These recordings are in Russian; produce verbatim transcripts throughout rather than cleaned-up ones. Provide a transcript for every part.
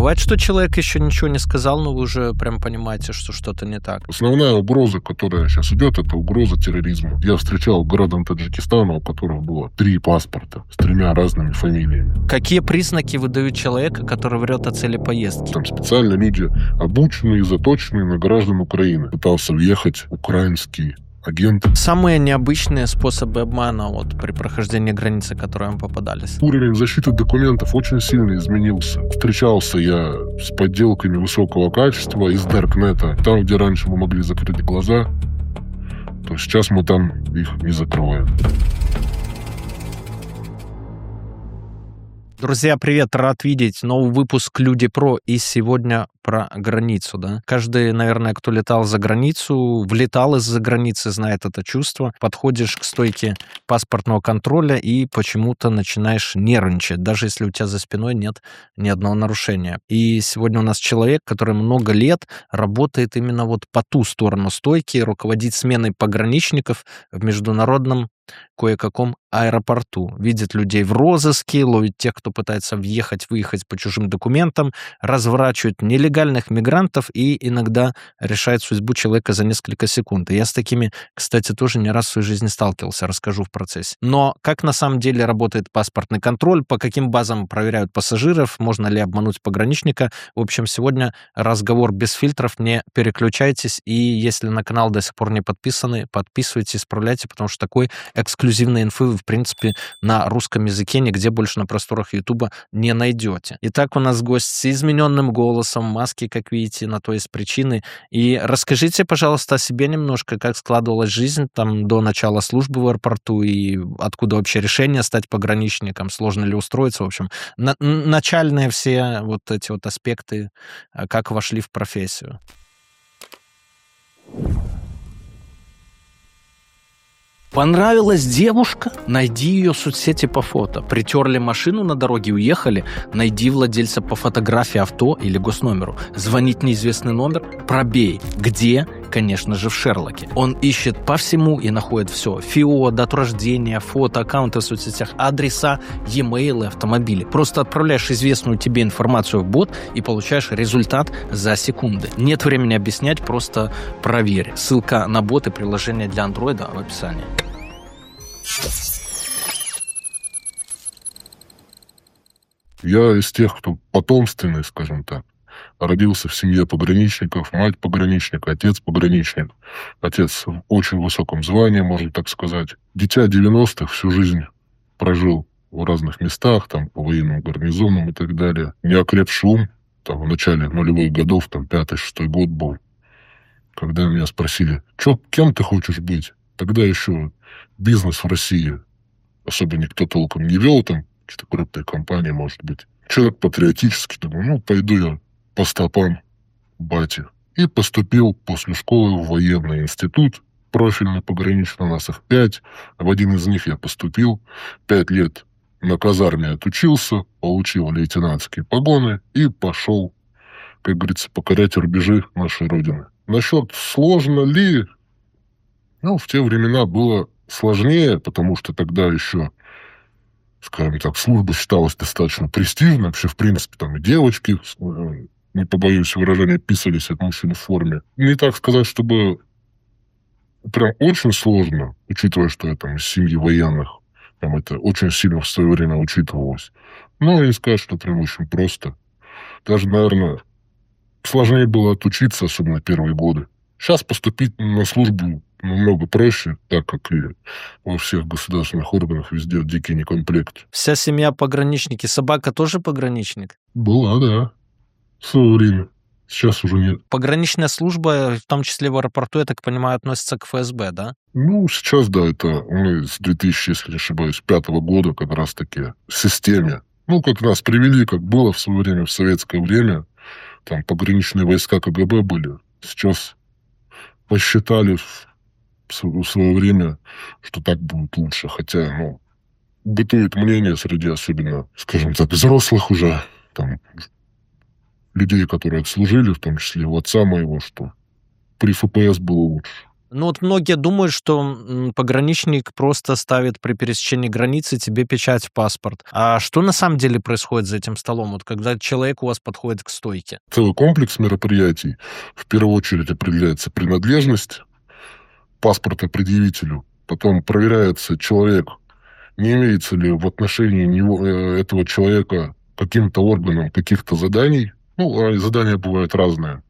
бывает, что человек еще ничего не сказал, но вы уже прям понимаете, что что-то не так? Основная угроза, которая сейчас идет, это угроза терроризма. Я встречал граждан Таджикистана, у которых было три паспорта с тремя разными фамилиями. Какие признаки выдают человека, который врет о цели поездки? Там специально люди, обученные, заточенные на граждан Украины. Пытался въехать украинский агент. Самые необычные способы обмана вот, при прохождении границы, которые вам попадались? Уровень защиты документов очень сильно изменился. Встречался я с подделками высокого качества из Даркнета. Там, где раньше мы могли закрыть глаза, то сейчас мы там их не закрываем. Друзья, привет! Рад видеть новый выпуск Люди Про. И сегодня про границу, да. Каждый, наверное, кто летал за границу, влетал из-за границы, знает это чувство. Подходишь к стойке паспортного контроля и почему-то начинаешь нервничать, даже если у тебя за спиной нет ни одного нарушения. И сегодня у нас человек, который много лет работает именно вот по ту сторону стойки, руководит сменой пограничников в международном кое-каком аэропорту. Видит людей в розыске, ловит тех, кто пытается въехать, выехать по чужим документам, разворачивает нелегальных мигрантов и иногда решает судьбу человека за несколько секунд. И я с такими, кстати, тоже не раз в своей жизни сталкивался, расскажу в процессе. Но как на самом деле работает паспортный контроль, по каким базам проверяют пассажиров, можно ли обмануть пограничника. В общем, сегодня разговор без фильтров, не переключайтесь. И если на канал до сих пор не подписаны, подписывайтесь, исправляйте, потому что такой эксклюзивной инфы вы, в принципе, на русском языке нигде больше на просторах Ютуба не найдете. Итак, у нас гость с измененным голосом, маски, как видите, на то есть причины. И расскажите, пожалуйста, о себе немножко, как складывалась жизнь там до начала службы в аэропорту и откуда вообще решение стать пограничником, сложно ли устроиться, в общем. На- начальные все вот эти вот аспекты, как вошли в профессию. Понравилась девушка? Найди ее в соцсети по фото. Притерли машину на дороге, уехали? Найди владельца по фотографии авто или госномеру. Звонить неизвестный номер? Пробей. Где? Конечно же, в Шерлоке. Он ищет по всему и находит все. ФИО, дату рождения, фото, аккаунты в соцсетях, адреса, e-mail, автомобили. Просто отправляешь известную тебе информацию в бот и получаешь результат за секунды. Нет времени объяснять, просто проверь. Ссылка на бот и приложение для андроида в описании. Я из тех, кто потомственный, скажем так. Родился в семье пограничников, мать пограничник, отец пограничник. Отец в очень высоком звании, можно так сказать. Дитя девяностых, всю жизнь прожил в разных местах, там, по военным гарнизонам и так далее. Неокрепший ум, там, в начале нулевых годов, там, пятый-шестой год был, когда меня спросили, чё, кем ты хочешь быть? Тогда еще бизнес в России особо никто толком не вел, там, какие-то крупные компании, может быть. Человек патриотический, думаю, ну, пойду я по стопам бати. И поступил после школы в военный институт, профильный, пограничный, у нас их пять. В один из них я поступил, пять лет на казарме отучился, получил лейтенантские погоны и пошел, как говорится, покорять рубежи нашей Родины. Насчет сложно ли? Ну, в те времена было сложнее, потому что тогда еще, скажем так, служба считалась достаточно престижной. Вообще, в принципе, там и девочки, не побоюсь выражения, писались от мужчин в форме. Не так сказать, чтобы прям очень сложно, учитывая, что я там из семьи военных, там это очень сильно в свое время учитывалось. Но не сказать, что прям очень просто. Даже, наверное, сложнее было отучиться, особенно первые годы. Сейчас поступить на службу намного проще, так как и во всех государственных органах везде дикий некомплект. Вся семья пограничники. Собака тоже пограничник? Была, да. В свое время. Сейчас уже нет. Пограничная служба, в том числе в аэропорту, я так понимаю, относится к ФСБ, да? Ну, сейчас, да, это мы с две тысячи, если не ошибаюсь, пятого года как раз-таки в системе. Ну, как нас привели, как было в свое время, в советское время. Там пограничные войска КГБ были. Сейчас посчитали в в свое время, что так будет лучше. Хотя, ну, бытует мнение среди особенно, скажем так, взрослых уже, там, людей, которые отслужили, в том числе у отца моего, что при ФПС было лучше. Ну вот многие думают, что м, пограничник просто ставит при пересечении границы тебе печать в паспорт. А что на самом деле происходит за этим столом, вот когда человек у вас подходит к стойке? Целый комплекс мероприятий. В первую очередь определяется принадлежность паспорта предъявителю. Потом проверяется человек, не имеется ли в отношении него, э, этого человека каким-то органом каких-то заданий. Ну, а задания бывают разные.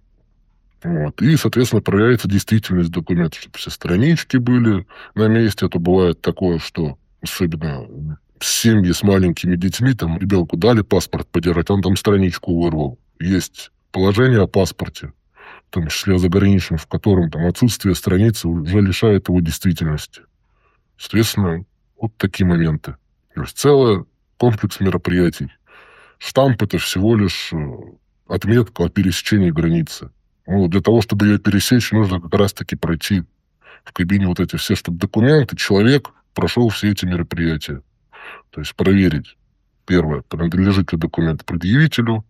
Вот. И, соответственно, проверяется действительность документа, чтобы все странички были на месте. А то бывает такое, что особенно семьи с маленькими детьми, там ребенку дали паспорт подержать, он там страничку вырвал. Есть положение о паспорте, в том числе о заграничном, в котором там отсутствие страницы уже лишает его действительности. Соответственно, вот такие моменты. То есть целый комплекс мероприятий. Штамп – это всего лишь отметка о пересечении границы. Ну, для того, чтобы ее пересечь, нужно как раз-таки пройти в кабине вот эти все, чтобы документы, человек прошел все эти мероприятия. То есть проверить, первое, принадлежит ли документ предъявителю,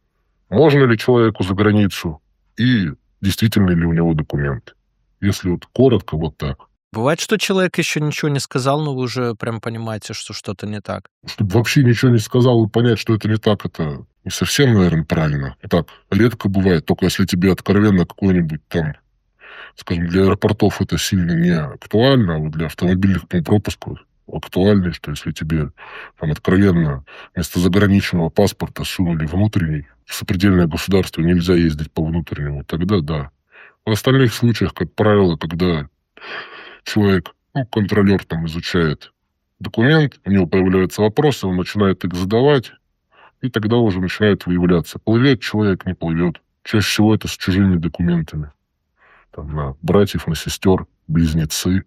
можно ли человеку за границу и действительно ли у него документ. Если вот коротко, вот так. Бывает, что человек еще ничего не сказал, но вы уже прям понимаете, что что-то не так. Чтобы вообще ничего не сказал и понять, что это не так, это не совсем, наверное, правильно. Так редко бывает, только если тебе откровенно какой-нибудь там, скажем, для аэропортов это сильно не актуально, а вот для автомобильных пропусков актуально, что если тебе там откровенно вместо заграничного паспорта сунули внутренний, в сопредельное государство нельзя ездить по внутреннему, тогда да. В остальных случаях, как правило, когда человек, ну, контролер там изучает документ, у него появляются вопросы, он начинает их задавать, и тогда уже начинает выявляться, плывет человек, не плывет. Чаще всего это с чужими документами. Там, на братьев, на сестер, близнецы.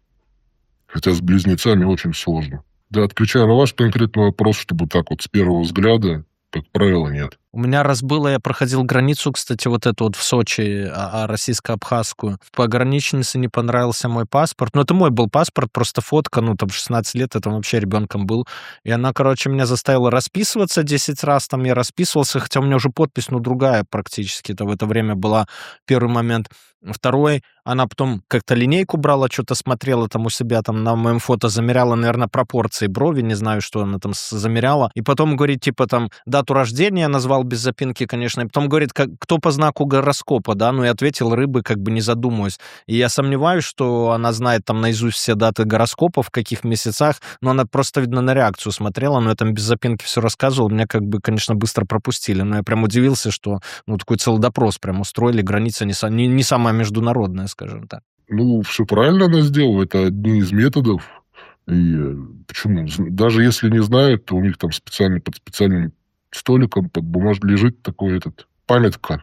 Хотя с близнецами очень сложно. Да, отвечая на ваш конкретный вопрос, чтобы так вот с первого взгляда, как правило, нет. У меня раз было, я проходил границу, кстати, вот эту вот в Сочи, а, а, российско-абхазскую. Пограничнице не понравился мой паспорт. Ну, это мой был паспорт, просто фотка, ну, там, шестнадцать лет, это вообще ребенком был. И она, короче, меня заставила расписываться десять раз, там я расписывался, хотя у меня уже подпись, ну, другая практически. Это в это время была первый момент. Второй, она потом как-то линейку брала, что-то смотрела там у себя, там на моем фото замеряла, наверное, пропорции брови, не знаю, что она там замеряла. И потом говорит, типа, там, дату рождения назвал без запинки, конечно. И потом говорит, как, кто по знаку гороскопа, да? Ну, и ответил рыбы, как бы не задумываясь. И я сомневаюсь, что она знает там наизусть все даты гороскопа, в каких месяцах, но она просто, видно, на реакцию смотрела, но я там без запинки все рассказывал. Меня, как бы, конечно, быстро пропустили. Но я прям удивился, что, ну, такой целый допрос прям устроили, граница не, не, не самая международная, скажем так. Ну, все правильно она сделала. Это одни из методов. И почему? Даже если не знают, то у них там специально под специальным столиком под бумажкой лежит такой этот памятка,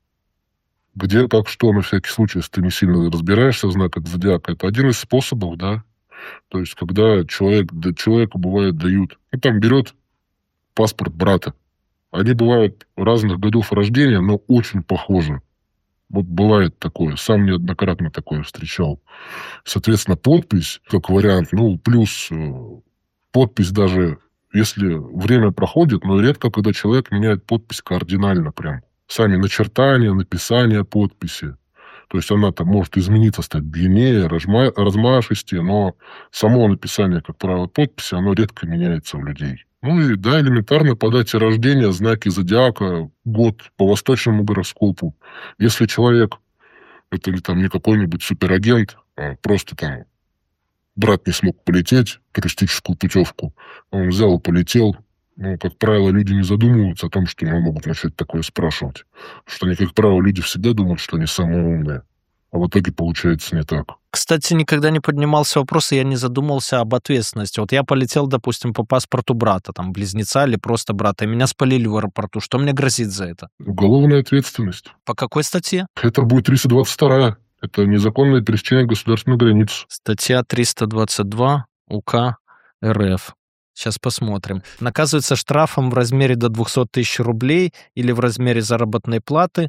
где, как, что, на всякий случай, если ты не сильно разбираешься в знаках зодиака. Это один из способов, да. То есть, когда человек, да, человеку, бывает, дают... Ну, там берет паспорт брата. Они бывают разных годов рождения, но очень похожи. Вот бывает такое. Сам неоднократно такое встречал. Соответственно, подпись, как вариант, ну, плюс подпись даже... Если время проходит, но редко, когда человек меняет подпись кардинально прям. Сами начертания, написание подписи. То есть она там может измениться, стать длиннее, разма- размашистее, но само написание, как правило, подписи, оно редко меняется у людей. Ну и да, элементарно по дате рождения, знаки зодиака, год по восточному гороскопу. Если человек, это там не какой-нибудь суперагент, а просто там брат не смог полететь, туристическую путевку. Он взял и полетел. Ну, как правило, люди не задумываются о том, что они могут начать такое спрашивать. Потому что они, как правило, люди всегда думают, что они самые умные. А в итоге получается не так. Кстати, никогда не поднимался вопрос, и я не задумался об ответственности. Вот я полетел, допустим, по паспорту брата, там, близнеца или просто брата, и меня спалили в аэропорту. Что мне грозит за это? Уголовная ответственность. По какой статье? Это будет триста двадцать вторая. Это незаконное пересечение государственной границы. Статья триста двадцать два УК РФ. Сейчас посмотрим. Наказывается штрафом в размере до двухсот тысяч рублей или в размере заработной платы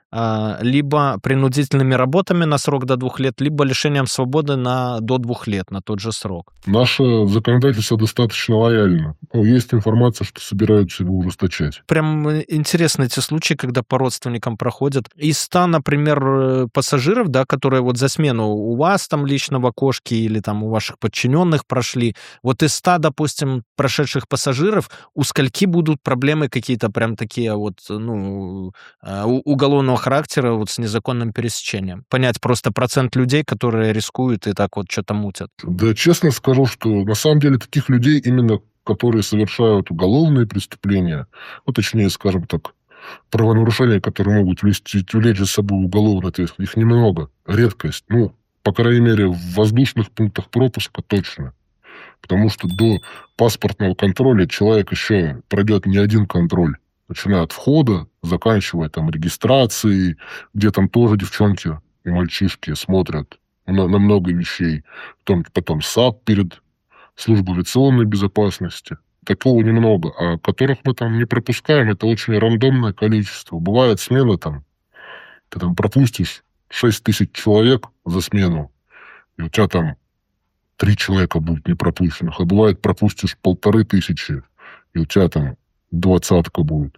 а, либо принудительными работами на срок до двух лет, либо лишением свободы на до двух лет, на тот же срок. Наше законодательство достаточно лояльно. Ну, есть информация, что собираются его ужесточать. Прям интересны эти случаи, когда по родственникам проходят. Из ста, например, пассажиров, да, которые вот за смену у вас там лично в окошке или там у ваших подчиненных прошли, вот из ста, допустим, прошедших пассажиров, у скольки будут проблемы какие-то прям такие вот, ну, уголовного характера вот с незаконным пересечением? Понять просто процент людей, которые рискуют и так вот что-то мутят. Да, честно скажу, что на самом деле таких людей, именно которые совершают уголовные преступления, ну, точнее, скажем так, правонарушения, которые могут влечь, влечь за собой уголовную ответственность, их немного, редкость. Ну, по крайней мере, в воздушных пунктах пропуска точно. Потому что до паспортного контроля человек еще пройдет не один контроль. Начиная от входа, заканчивая там регистрацией, где там тоже девчонки и мальчишки смотрят на, на много вещей. Потом, потом САП перед службой авиационной безопасности. Такого немного. А которых мы там не пропускаем, это очень рандомное количество. Бывает смена там, ты там пропустишь шесть тысяч человек за смену, и у тебя там три человека будет не пропущенных. А бывает пропустишь полторы тысячи, и у тебя там двадцатка будет.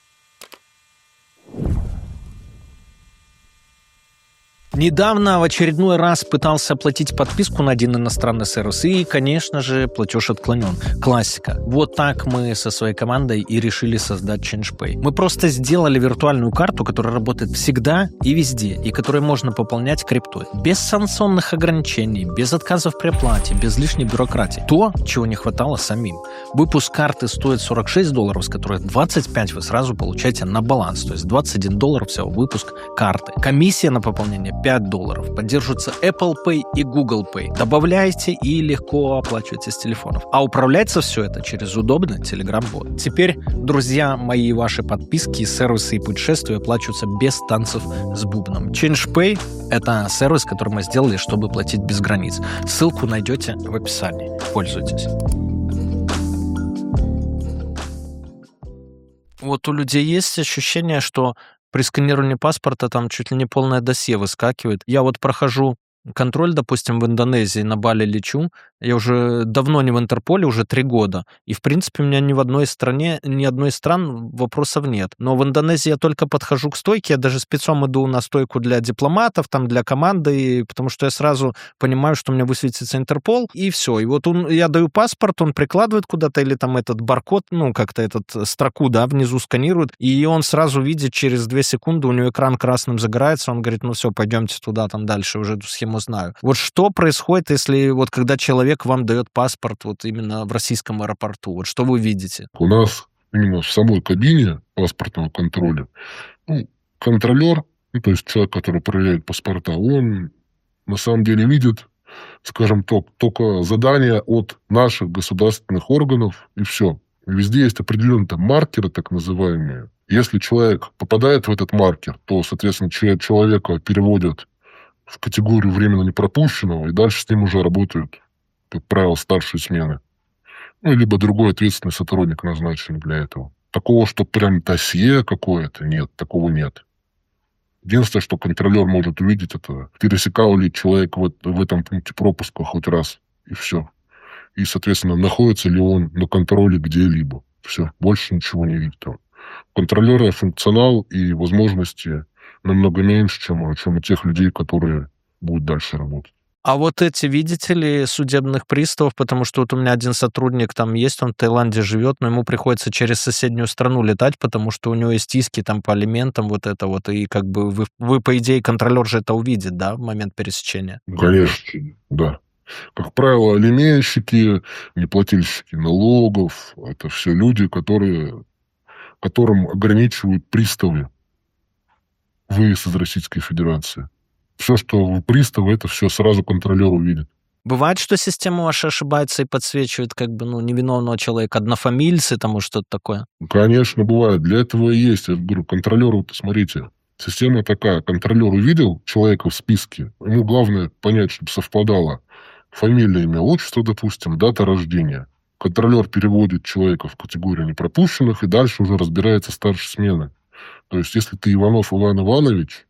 Недавно в очередной раз пытался оплатить подписку на один иностранный сервис, и, конечно же, платеж отклонен. Классика. Вот так мы со своей командой и решили создать ChangePay. Мы просто сделали виртуальную карту, которая работает всегда и везде, и которую можно пополнять криптой. Без санкционных ограничений, без отказов при оплате, без лишней бюрократии. То, чего не хватало самим. Выпуск карты стоит сорок шесть долларов, с которых двадцать пять вы сразу получаете на баланс, то есть двадцать один доллар всего выпуск карты. Комиссия на пополнение пять долларов. Поддерживаются Apple Pay и Google Pay. Добавляйте и легко оплачивайте с телефонов. А управляется все это через удобный Telegram-бот. Теперь, друзья мои, ваши подписки, сервисы и путешествия оплачиваются без танцев с бубном. ChangePay — это сервис, который мы сделали, чтобы платить без границ. Ссылку найдете в описании. Пользуйтесь. Вот у людей есть ощущение, что при сканировании паспорта там чуть ли не полное досье выскакивает. Я вот прохожу контроль, допустим, в Индонезии, на Бали лечу. Я уже давно не в Интерполе, уже три года. И, в принципе, у меня ни в одной стране, ни одной из стран вопросов нет. Но в Индонезии я только подхожу к стойке, я даже спецом иду на стойку для дипломатов, там, для команды, потому что я сразу понимаю, что у меня высветится Интерпол, и все. И вот он, я даю паспорт, он прикладывает куда-то, или там этот баркод, ну, как-то этот строку, да, внизу сканирует, и он сразу видит, через две секунды у него экран красным загорается, он говорит, ну все, пойдемте туда, там дальше, уже эту схему знаю. Вот что происходит, если вот когда человек вам дает паспорт вот именно в российском аэропорту? Вот что вы видите? У нас именно в самой кабине паспортного контроля, ну, контролер, ну, то есть человек, который проверяет паспорта, он на самом деле видит, скажем так, только задания от наших государственных органов, и все. Везде есть определенные там маркеры, так называемые. Если человек попадает в этот маркер, то, соответственно, человека переводят в категорию временно непропущенного, и дальше с ним уже работают, как правило, старшие смены. Ну, либо другой ответственный сотрудник назначен для этого. Такого, что прям досье какое-то, нет, такого нет. Единственное, что контролер может увидеть, это пересекал ли человек в, в этом пункте пропуска хоть раз, и все. И, соответственно, находится ли он на контроле где-либо. Все, больше ничего не видит он. У контролера функционал и возможности намного меньше, чем, чем у тех людей, которые будут дальше работать. А вот эти, видите ли, судебных приставов, потому что вот у меня один сотрудник там есть, он в Таиланде живет, но ему приходится через соседнюю страну летать, потому что у него есть иски там по алиментам, вот это вот, и как бы вы, вы по идее, контролер же это увидит, да, в момент пересечения? Конечно, да. Как правило, алименщики, неплательщики налогов, это все люди, которые, которым ограничивают приставы выезд из Российской Федерации. Все, что у пристава, это все сразу контролер увидит. Бывает, что система ваша ошибается и подсвечивает как бы, ну, невиновного человека, однофамильцы, тому что-то такое? Конечно, бывает. Для этого и есть. Я говорю, контролеру, смотрите, система такая. Контролер увидел человека в списке, ему главное понять, чтобы совпадало фамилия, имя, отчество, допустим, дата рождения. Контролер переводит человека в категорию непропущенных, и дальше уже разбирается старшая смена. То есть, если ты Иванов Иван Иванович,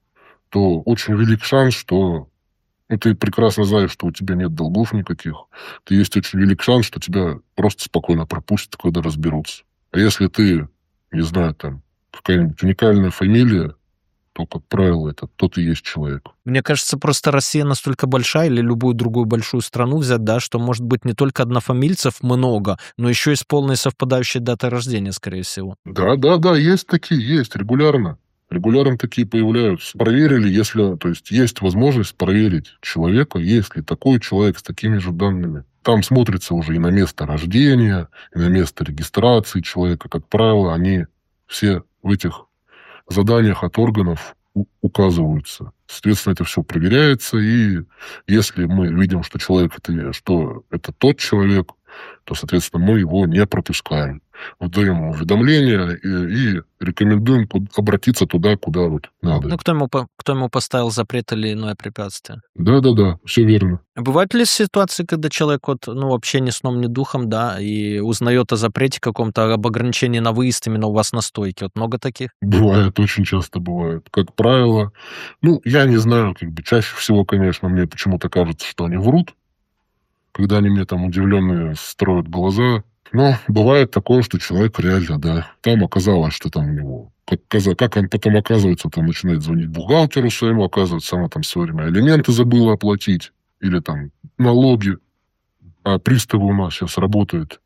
то очень велик шанс, что... Ну, ты прекрасно знаешь, что у тебя нет долгов никаких. То есть очень велик шанс, что тебя просто спокойно пропустят, когда разберутся. А если ты, не знаю, там, какая-нибудь уникальная фамилия, то, как правило, это тот и есть человек. Мне кажется, просто Россия настолько большая, или любую другую большую страну взять, да, что может быть не только однофамильцев много, но еще и с полной совпадающей датой рождения, скорее всего. Да, да, да, есть такие, есть, регулярно. Регулярно такие появляются. Проверили, если... То есть, есть возможность проверить человека, есть ли такой человек с такими же данными. Там смотрится уже и на место рождения, и на место регистрации человека. Как правило, они все в этих заданиях от органов у- указываются. Соответственно, это все проверяется, и если мы видим, что человек это, что это тот человек, то, соответственно, мы его не пропускаем. Выдаем ему уведомление и, и рекомендуем под- обратиться туда, куда вот надо. Ну, кто ему, по- кто ему поставил запрет или иное препятствие? Да-да-да, все верно. А бывают ли ситуации, когда человек вот, ну, вообще ни сном, ни духом, да, и узнает о запрете каком-то, об ограничении на выезд именно у вас на стойке? Вот много таких? Бывает, очень часто бывает. Как правило, ну, я не знаю, как бы чаще всего, конечно, мне почему-то кажется, что они врут, когда они мне там удивленные строят глаза. Но бывает такое, что человек реально, да, там оказалось, что там у него... Как, каза- как он потом оказывается, там начинает звонить бухгалтеру своему, оказывается, она там в свое время алименты забыла оплатить, или там налоги. А приставы у нас сейчас работают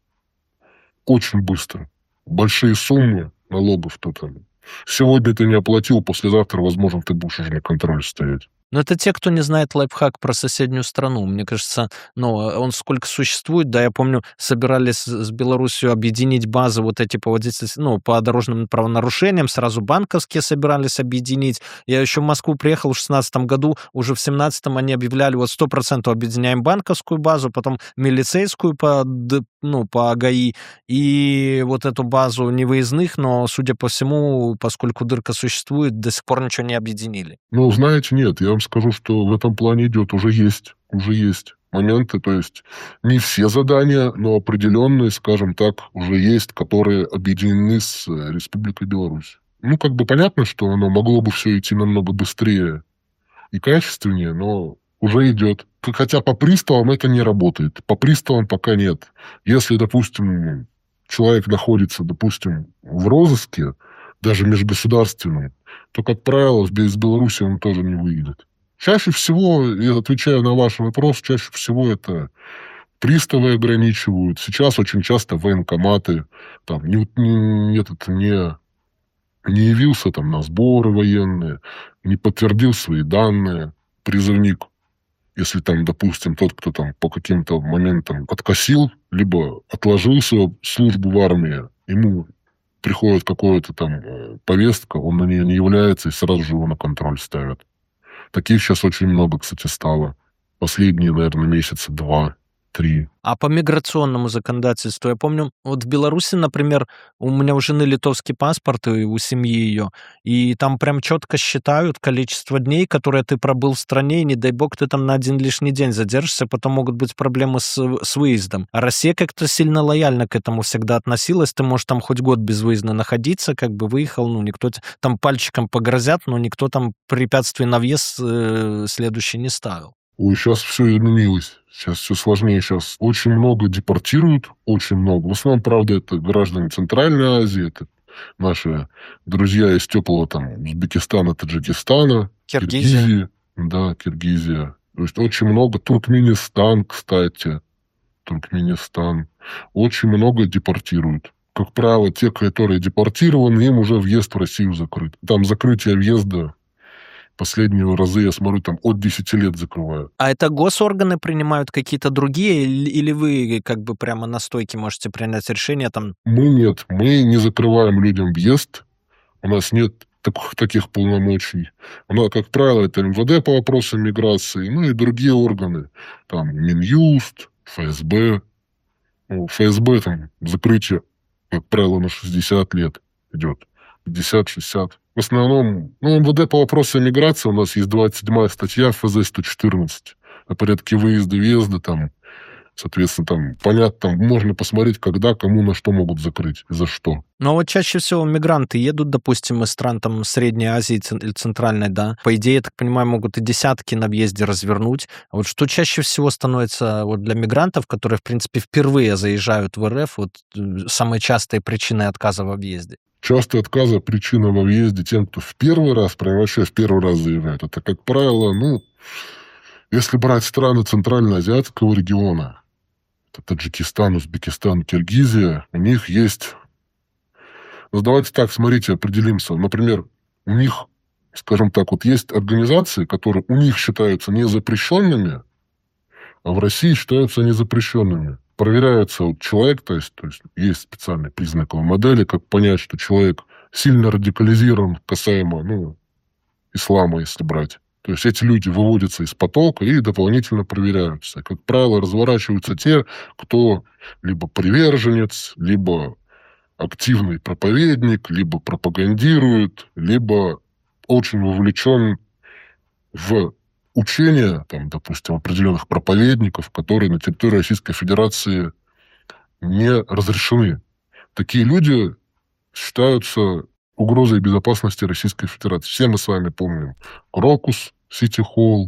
очень быстро. Большие суммы налогов то там. Сегодня ты не оплатил, послезавтра, возможно, ты будешь уже на контроль стоять. Но это те, кто не знает лайфхак про соседнюю страну. Мне кажется, ну, он сколько существует, да, я помню, собирались с с Беларусью объединить базы вот эти по водительству, ну, по дорожным правонарушениям, сразу банковские собирались объединить. Я еще в Москву приехал в шестнадцатом году, уже в семнадцатом они объявляли, вот сто процентов объединяем банковскую базу, потом милицейскую по, д- ну, по ГАИ, и вот эту базу невыездных, но, судя по всему, поскольку дырка существует, до сих пор ничего не объединили. Ну, знаете, нет, я вам скажу, что в этом плане идет, уже есть, уже есть моменты, то есть не все задания, но определенные, скажем так, уже есть, которые объединены с э, Республикой Беларусь. Ну, как бы понятно, что оно могло бы все идти намного быстрее и качественнее, но уже идет. Х- Хотя по приставам это не работает. По приставам пока нет. Если, допустим, человек находится, допустим, в розыске, даже межгосударственном, то, как правило, в Бе- из Беларуси он тоже не выйдет. Чаще всего, я отвечаю на ваш вопрос, чаще всего это приставы ограничивают. Сейчас очень часто военкоматы, там, не, не- этот, не, не явился там на сборы военные, не подтвердил свои данные, призывник. Если там, допустим, тот, кто там по каким-то моментам откосил, либо отложил свою службу в армии, ему приходит какая-то там э, повестка, он на нее не является, и сразу же его на контроль ставят. Таких сейчас очень много, кстати, стало. Последние, наверное, месяца два-три. А по миграционному законодательству, я помню, вот в Беларуси, например, у меня у жены литовский паспорт, и у семьи ее, и там прям четко считают количество дней, которые ты пробыл в стране, и не дай бог ты там на один лишний день задержишься, потом могут быть проблемы с, с выездом. А Россия как-то сильно лояльно к этому всегда относилась, ты можешь там хоть год безвыездно находиться, как бы выехал, ну, никто те- там пальчиком погрозят, но никто там препятствий на въезд э, следующий не ставил. Ой, сейчас все изменилось. Сейчас все сложнее. Сейчас очень много депортируют, очень много. В основном, правда, это граждане Центральной Азии, это наши друзья из теплого там Узбекистана, Таджикистана, Киргизия. Киргизии. Да, Киргизия. То есть очень много. Туркменистан, кстати. Туркменистан. Очень много депортируют. Как правило, те, которые депортированы, им уже въезд в Россию закрыт. Там закрытие въезда последние разы, я смотрю, там от десяти лет закрывают. А это госорганы принимают какие-то другие, или или вы как бы прямо на стойке можете принять решение там? Мы нет, мы не закрываем людям въезд. У нас нет так- таких полномочий. У нас, как правило, это эм вэ дэ по вопросам миграции, ну и другие органы. Там Минюст, эф эс бэ. Ну, эф эс бэ там закрытие, как правило, на шестьдесят лет идет. пятьдесят-шестьдесят. В основном, ну, эм вэ дэ по вопросам миграции у нас есть двадцать седьмая статья эф зэ сто четырнадцать о порядке выезда и въезда там Соответственно, там, понятно, там можно посмотреть, когда, кому, на что могут закрыть, за что. Но вот чаще всего мигранты едут, допустим, из стран там Средней Азии или Центральной, да. По идее, я так понимаю, могут и десятки на въезде развернуть. А вот что чаще всего становится вот для мигрантов, которые, в принципе, впервые заезжают в РФ, вот самые частые причины отказа во въезде? Частые отказы причина во въезде тем, кто в первый раз, прям вообще в первый раз заезжает. Это, как правило, ну, если брать страны Центральноазиатского региона, это Таджикистан, Узбекистан, Киргизия, у них есть... Ну, давайте так, смотрите, определимся. Например, у них, скажем так, вот есть организации, которые у них считаются незапрещенными, а в России считаются незапрещенными. Проверяется вот человек, то есть, то есть есть специальные признаковые модели, как понять, что человек сильно радикализирован касаемо, ну, ислама, если брать. То есть эти люди выводятся из потока и дополнительно проверяются. Как правило, разворачиваются те, кто либо приверженец, либо активный проповедник, либо пропагандирует, либо очень вовлечен в учения, там, допустим, определенных проповедников, которые на территории Российской Федерации не разрешены. Такие люди считаются угрозой безопасности Российской Федерации. Все мы с вами помним Крокус, Сити Холл.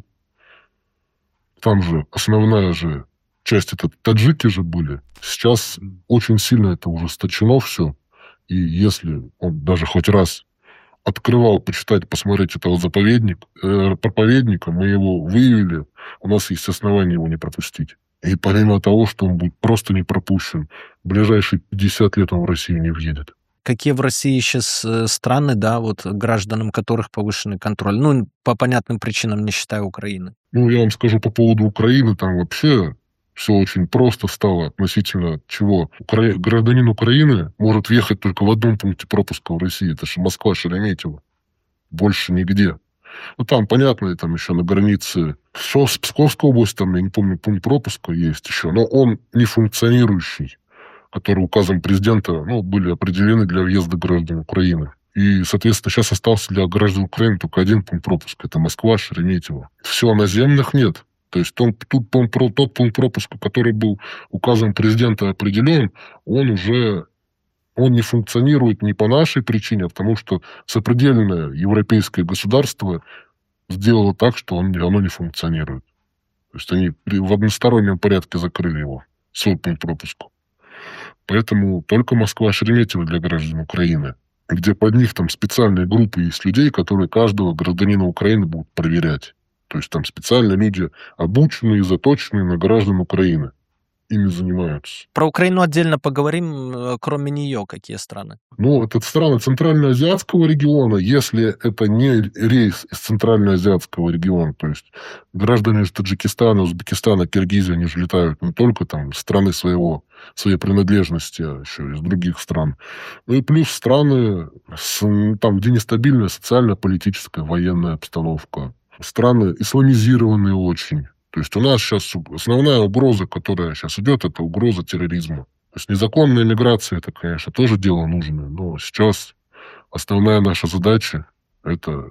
Там же основная же часть, это таджики же были. Сейчас очень сильно это ужесточено все. И если он даже хоть раз открывал, почитать, посмотреть этого заповедник, э, проповедника, мы его выявили, у нас есть основания его не пропустить. И помимо того, что он будет просто не пропущен, в ближайшие пятьдесят лет он в Россию не въедет. Какие в России сейчас страны, да, вот гражданам которых повышенный контроль? Ну, по понятным причинам, не считая Украины. Ну, я вам скажу по поводу Украины, там вообще все очень просто стало относительно чего. Укра... Гражданин Украины может въехать только в одном пункте пропуска в России. Это же Москва, Шереметьево. Больше нигде. Ну, там, понятно, там еще на границе с Псковской областью, там, я не помню, пункт пропуска есть еще, но он не функционирующий, которые указом президента, ну, были определены для въезда граждан Украины. И, соответственно, сейчас остался для граждан Украины только один пункт пропуска. Это Москва, Шереметьево. Все, наземных нет. То есть он, тут он, тот пункт пропуска, который был указом президента определен, он уже он не функционирует не по нашей причине, а потому что сопредельное европейское государство сделало так, что он, оно не функционирует. То есть они в одностороннем порядке закрыли его, свой пункт пропуска. Поэтому только Москва, Шереметьево для граждан Украины, где под них там специальные группы есть людей, которые каждого гражданина Украины будут проверять. То есть там специально люди обученные, заточенные на граждан Украины. Ими занимаются. Про Украину отдельно поговорим. Кроме нее, какие страны? Ну, это страны Центральноазиатского региона, если это не рейс из Центральноазиатского региона. То есть граждане из Таджикистана, Узбекистана, Киргизии, они же летают не только там страны своего, своей принадлежности, а еще из других стран. Ну и плюс страны, с, там, где нестабильная социально-политическая, военная обстановка. Страны исламизированные очень. То есть у нас сейчас основная угроза, которая сейчас идет, это угроза терроризма. То есть незаконная миграция, это, конечно, тоже дело нужное, но сейчас основная наша задача – это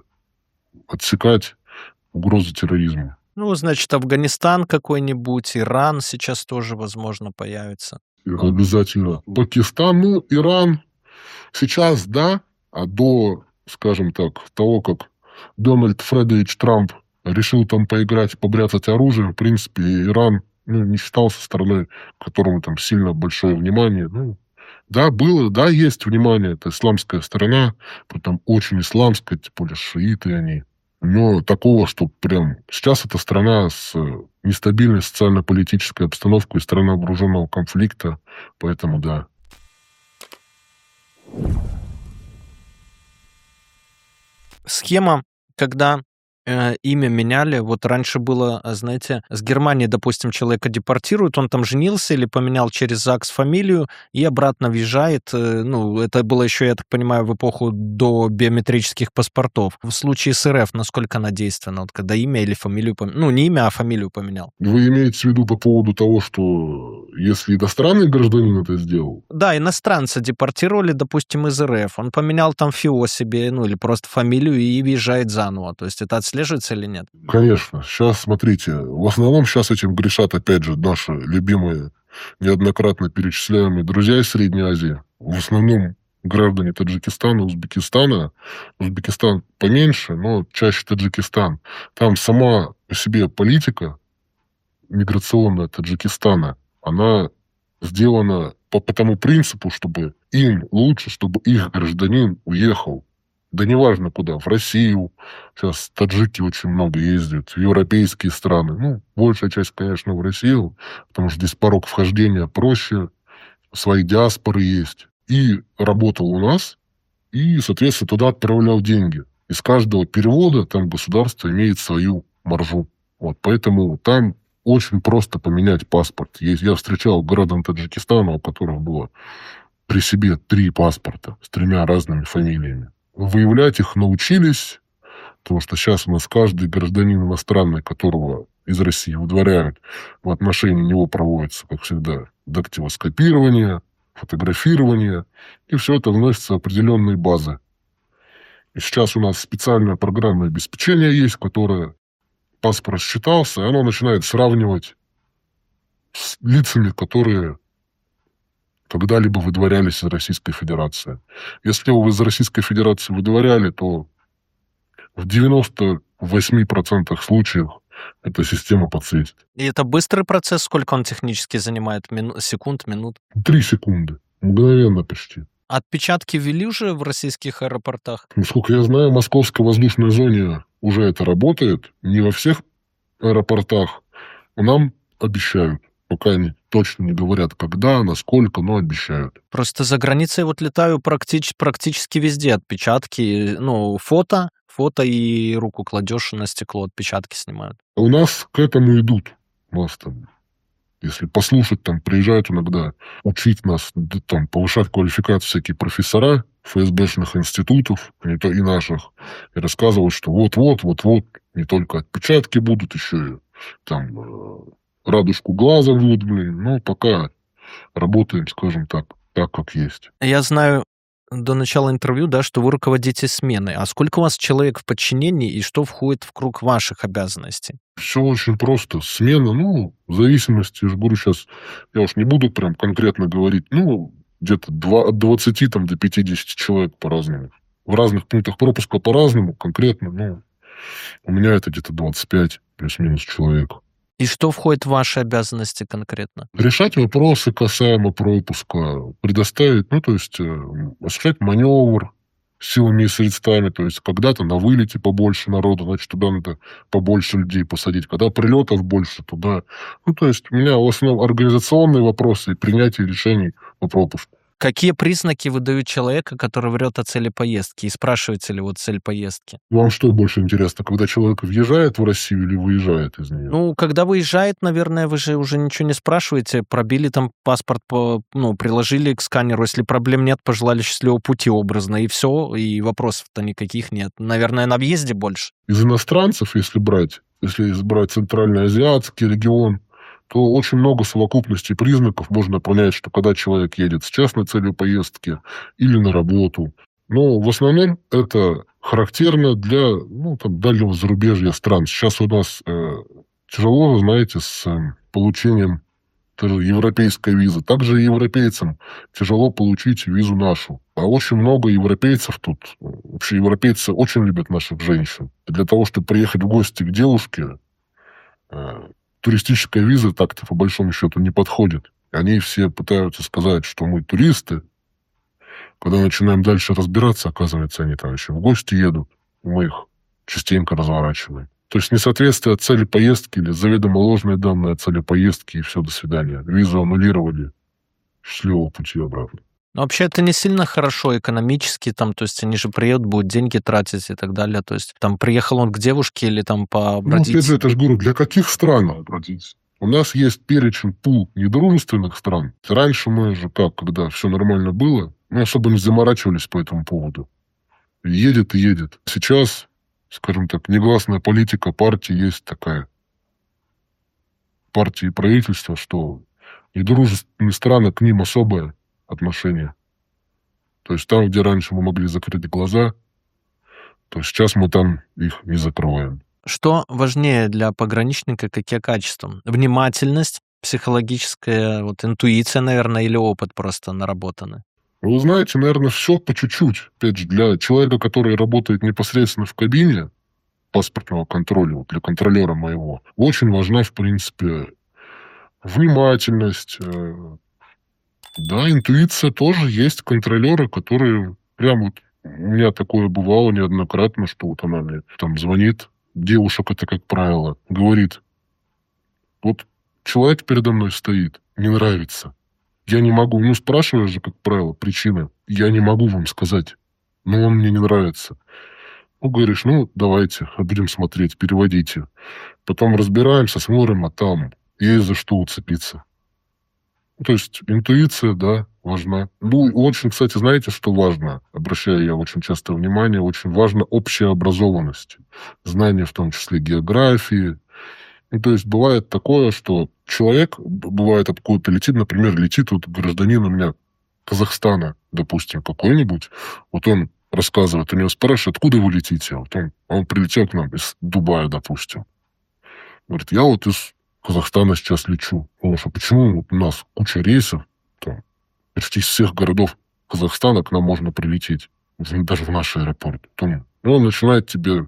отсекать угрозу терроризма. Ну, значит, Афганистан какой-нибудь, Иран сейчас тоже, возможно, появится. Обязательно. Пакистан, ну, Иран сейчас, да, а до, скажем так, того, как Дональд Фредович Трамп решил там поиграть, побряцать оружием, в принципе, Иран, ну, не считался страной, к которому там сильно большое внимание. Ну, да, было, да, есть внимание, это исламская сторона, там очень исламская, тем более шииты они. Но такого, что прям сейчас это страна с нестабильной социально-политической обстановкой, страна вооруженного конфликта, поэтому да. Схема, когда э, имя меняли, вот раньше было, знаете, с Германии, допустим, человека депортируют, он там женился или поменял через ЗАГС фамилию и обратно въезжает. Э, ну, это было еще, я так понимаю, в эпоху до биометрических паспортов. В случае с РФ, насколько она действенна, вот, когда имя или фамилию поменял? Ну, не имя, а фамилию поменял. Вы имеете в виду по поводу того, что если иностранный гражданин это сделал... Да, иностранца депортировали, допустим, из РФ. Он поменял там ФИО себе, ну, или просто фамилию и въезжает заново. То есть это отслеживается или нет? Конечно. Сейчас, смотрите, в основном сейчас этим грешат, опять же, наши любимые, неоднократно перечисляемые друзья из Средней Азии. В основном граждане Таджикистана, Узбекистана. Узбекистан поменьше, но чаще Таджикистан. Там сама по себе политика миграционная Таджикистана, она сделана по, по тому принципу, чтобы им лучше, чтобы их гражданин уехал. Да неважно куда, в Россию. Сейчас таджики очень много ездят, в европейские страны. Ну, большая часть, конечно, в Россию, потому что здесь порог вхождения проще, свои диаспоры есть. И работал у нас, и, соответственно, туда отправлял деньги. Из каждого перевода там государство имеет свою маржу. Вот, поэтому там очень просто поменять паспорт. Я встречал граждан Таджикистана, у которых было при себе три паспорта с тремя разными фамилиями. Выявлять их научились, потому что сейчас у нас каждый гражданин иностранный, которого из России выдворяют, в отношении него проводится, как всегда, дактилоскопирование, фотографирование, и все это вносится в определенные базы. И сейчас у нас специальное программное обеспечение есть, которое паспорт считался, и оно начинает сравнивать с лицами, которые когда-либо выдворялись из Российской Федерации. Если его из Российской Федерации выдворяли, то в девяноста восьми процентах случаев эта система подсветит. И это быстрый процесс? Сколько он технически занимает? Мину... Секунд, минут? Три секунды. Мгновенно почти. Отпечатки ввели уже в российских аэропортах? Насколько я знаю, в Московской воздушной зоне уже это работает. Не во всех аэропортах. Но нам обещают. Пока они точно не говорят, когда, насколько, но обещают. Просто за границей вот летаю практически, практически везде. Отпечатки, ну, фото, фото и руку кладешь на стекло, отпечатки снимают. У нас к этому идут. У нас там, если послушать, там приезжают иногда учить нас, там, повышать квалификацию всякие профессора эф эс бэшных институтов, не то и наших, и рассказывают, что вот-вот, вот-вот, не только отпечатки будут, еще и там радужку глаза выдвинем, но пока работаем, скажем так, так, как есть. Я знаю до начала интервью, да, что вы руководите сменой. А сколько у вас человек в подчинении и что входит в круг ваших обязанностей? Все очень просто. Смена, ну, в зависимости, я же говорю сейчас, я уж не буду прям конкретно говорить, ну, где-то от двадцати там, до пятидесяти человек по-разному. В разных пунктах пропуска по-разному, конкретно, ну, у меня это где-то двадцать пять плюс-минус человек. И что входит в ваши обязанности конкретно? Решать вопросы касаемо пропуска, предоставить, ну, то есть, осуществлять маневр силами и средствами, то есть, когда-то на вылете побольше народу, значит, туда надо побольше людей посадить, когда прилетов больше, туда. Ну, то есть, у меня в основном организационные вопросы и принятие решений по пропуску. Какие признаки выдают человека, который врет о цели поездки? И спрашиваете ли вот цель поездки? Вам что больше интересно, когда человек въезжает в Россию или выезжает из нее? Ну, когда выезжает, наверное, вы же уже ничего не спрашиваете. Пробили там паспорт, по, ну, приложили к сканеру. Если проблем нет, пожелали счастливого пути образно. И все, и вопросов-то никаких нет. Наверное, на въезде больше. Из иностранцев, если брать, если брать центральноазиатский регион, то очень много совокупностей признаков можно понять, что когда человек едет с частной целью поездки или на работу. Но в основном это характерно для, ну, там, дальнего зарубежья стран. Сейчас у нас э, тяжело, вы знаете, с э, получением европейской визы. Также и европейцам тяжело получить визу нашу. А очень много европейцев тут. Вообще европейцы очень любят наших женщин. И для того, чтобы приехать в гости к девушке, э, туристическая виза так-то по большому счету не подходит. Они все пытаются сказать, что мы туристы. Когда начинаем дальше разбираться, оказывается, они там еще в гости едут. Мы их частенько разворачиваем. То есть несоответствие цели поездки или заведомо ложные данные о цели поездки, и все, до свидания. Визу аннулировали. Счастливого пути обратно. Но вообще это не сильно хорошо экономически, там, то есть они же приедут, будут деньги тратить и так далее. То есть там приехал он к девушке или там побродить. Ну, опять же, это же говорю, для каких стран обратиться? У нас есть перечень, пул недружественных стран. Раньше мы же как, когда все нормально было, мы особо не заморачивались по этому поводу. Едет и едет. Сейчас, скажем так, негласная политика партии есть такая. Партии и правительства, что Недружественные страны, к ним особое отношение. То есть там, где раньше мы могли закрыть глаза, то сейчас мы там их не закрываем. Что важнее для пограничника, какие качества? Внимательность, психологическая вот интуиция, наверное, или опыт просто наработанный? Вы знаете, наверное, все по чуть-чуть. Опять же, для человека, который работает непосредственно в кабине паспортного контроля, вот для контролера моего, очень важна, в принципе, внимательность. э, Да, интуиция тоже есть. Контролеры, которые прям вот... У меня такое бывало неоднократно, что вот она мне там звонит, девушек это, как правило, говорит: вот человек передо мной стоит, не нравится. Я не могу, ну, спрашиваю же, как правило, причины. Я не могу вам сказать, но он мне не нравится. Ну, говоришь, ну, давайте, будем смотреть, переводите. Потом разбираемся, смотрим, а там есть за что уцепиться. То есть интуиция, да, важна. Ну, очень, кстати, знаете, что важно? Обращаю я очень часто внимание, очень важна общая образованность. Знание в том числе географии. Ну, то есть бывает такое, что человек, б- бывает откуда-то летит, например, летит вот гражданин у меня Казахстана, допустим, какой-нибудь, вот он рассказывает, у него спрашивают, откуда вы летите? Вот он, он прилетел к нам из Дубая, допустим. Говорит, я вот из Казахстана сейчас лечу. Потому что почему вот у нас куча рейсов, там, почти из всех городов Казахстана к нам можно прилететь, в- даже в наш аэропорт. Потом, и он начинает тебе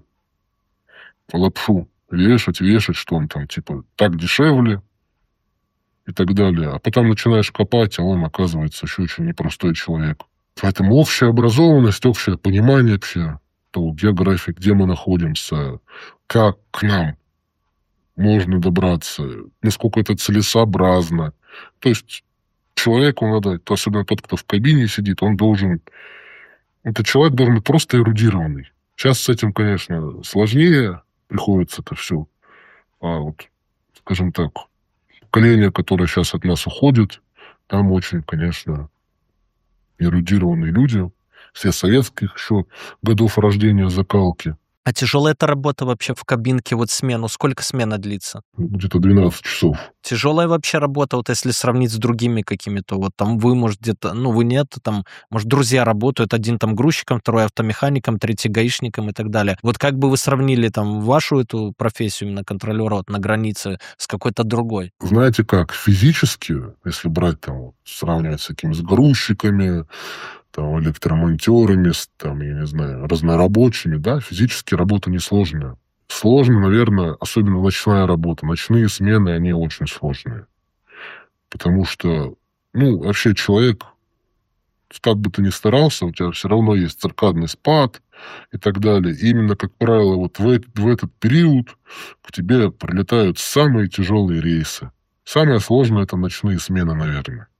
лапшу вешать, вешать, что он там, типа, так дешевле и так далее. А потом начинаешь копать, а он, оказывается, еще очень непростой человек. Поэтому общая образованность, общее понимание вообще того географии, где мы находимся, как к нам можно добраться, насколько это целесообразно. То есть человеку надо, то особенно тот, кто в кабине сидит, он должен... Этот человек должен быть просто эрудированный. Сейчас с этим, конечно, сложнее приходится это все. А вот, скажем так, поколение, которое сейчас от нас уходит, там очень, конечно, эрудированные люди. Все советских еще годов рождения, закалки. А тяжелая эта работа вообще в кабинке, вот смену? Сколько смена длится? Где-то двенадцать часов. Тяжелая вообще работа, вот если сравнить с другими какими-то, вот там вы, может, где-то, ну, вы нет, там, может, друзья работают, один там грузчиком, второй автомехаником, третий гаишником и так далее. Вот как бы вы сравнили там вашу эту профессию именно контролера вот на границе с какой-то другой? Знаете как, физически, если брать там, вот, сравнивать с такими с грузчиками, там, электромонтерами, с, там, я не знаю, разнорабочими, да, физически работа несложная. Сложно, наверное, особенно ночная работа. Ночные смены, они очень сложные. Потому что, ну, вообще человек, как бы ты ни старался, у тебя все равно есть циркадный спад и так далее. И именно, как правило, вот в, этот, в этот период к тебе прилетают самые тяжелые рейсы. Самое сложное – это ночные смены, наверное.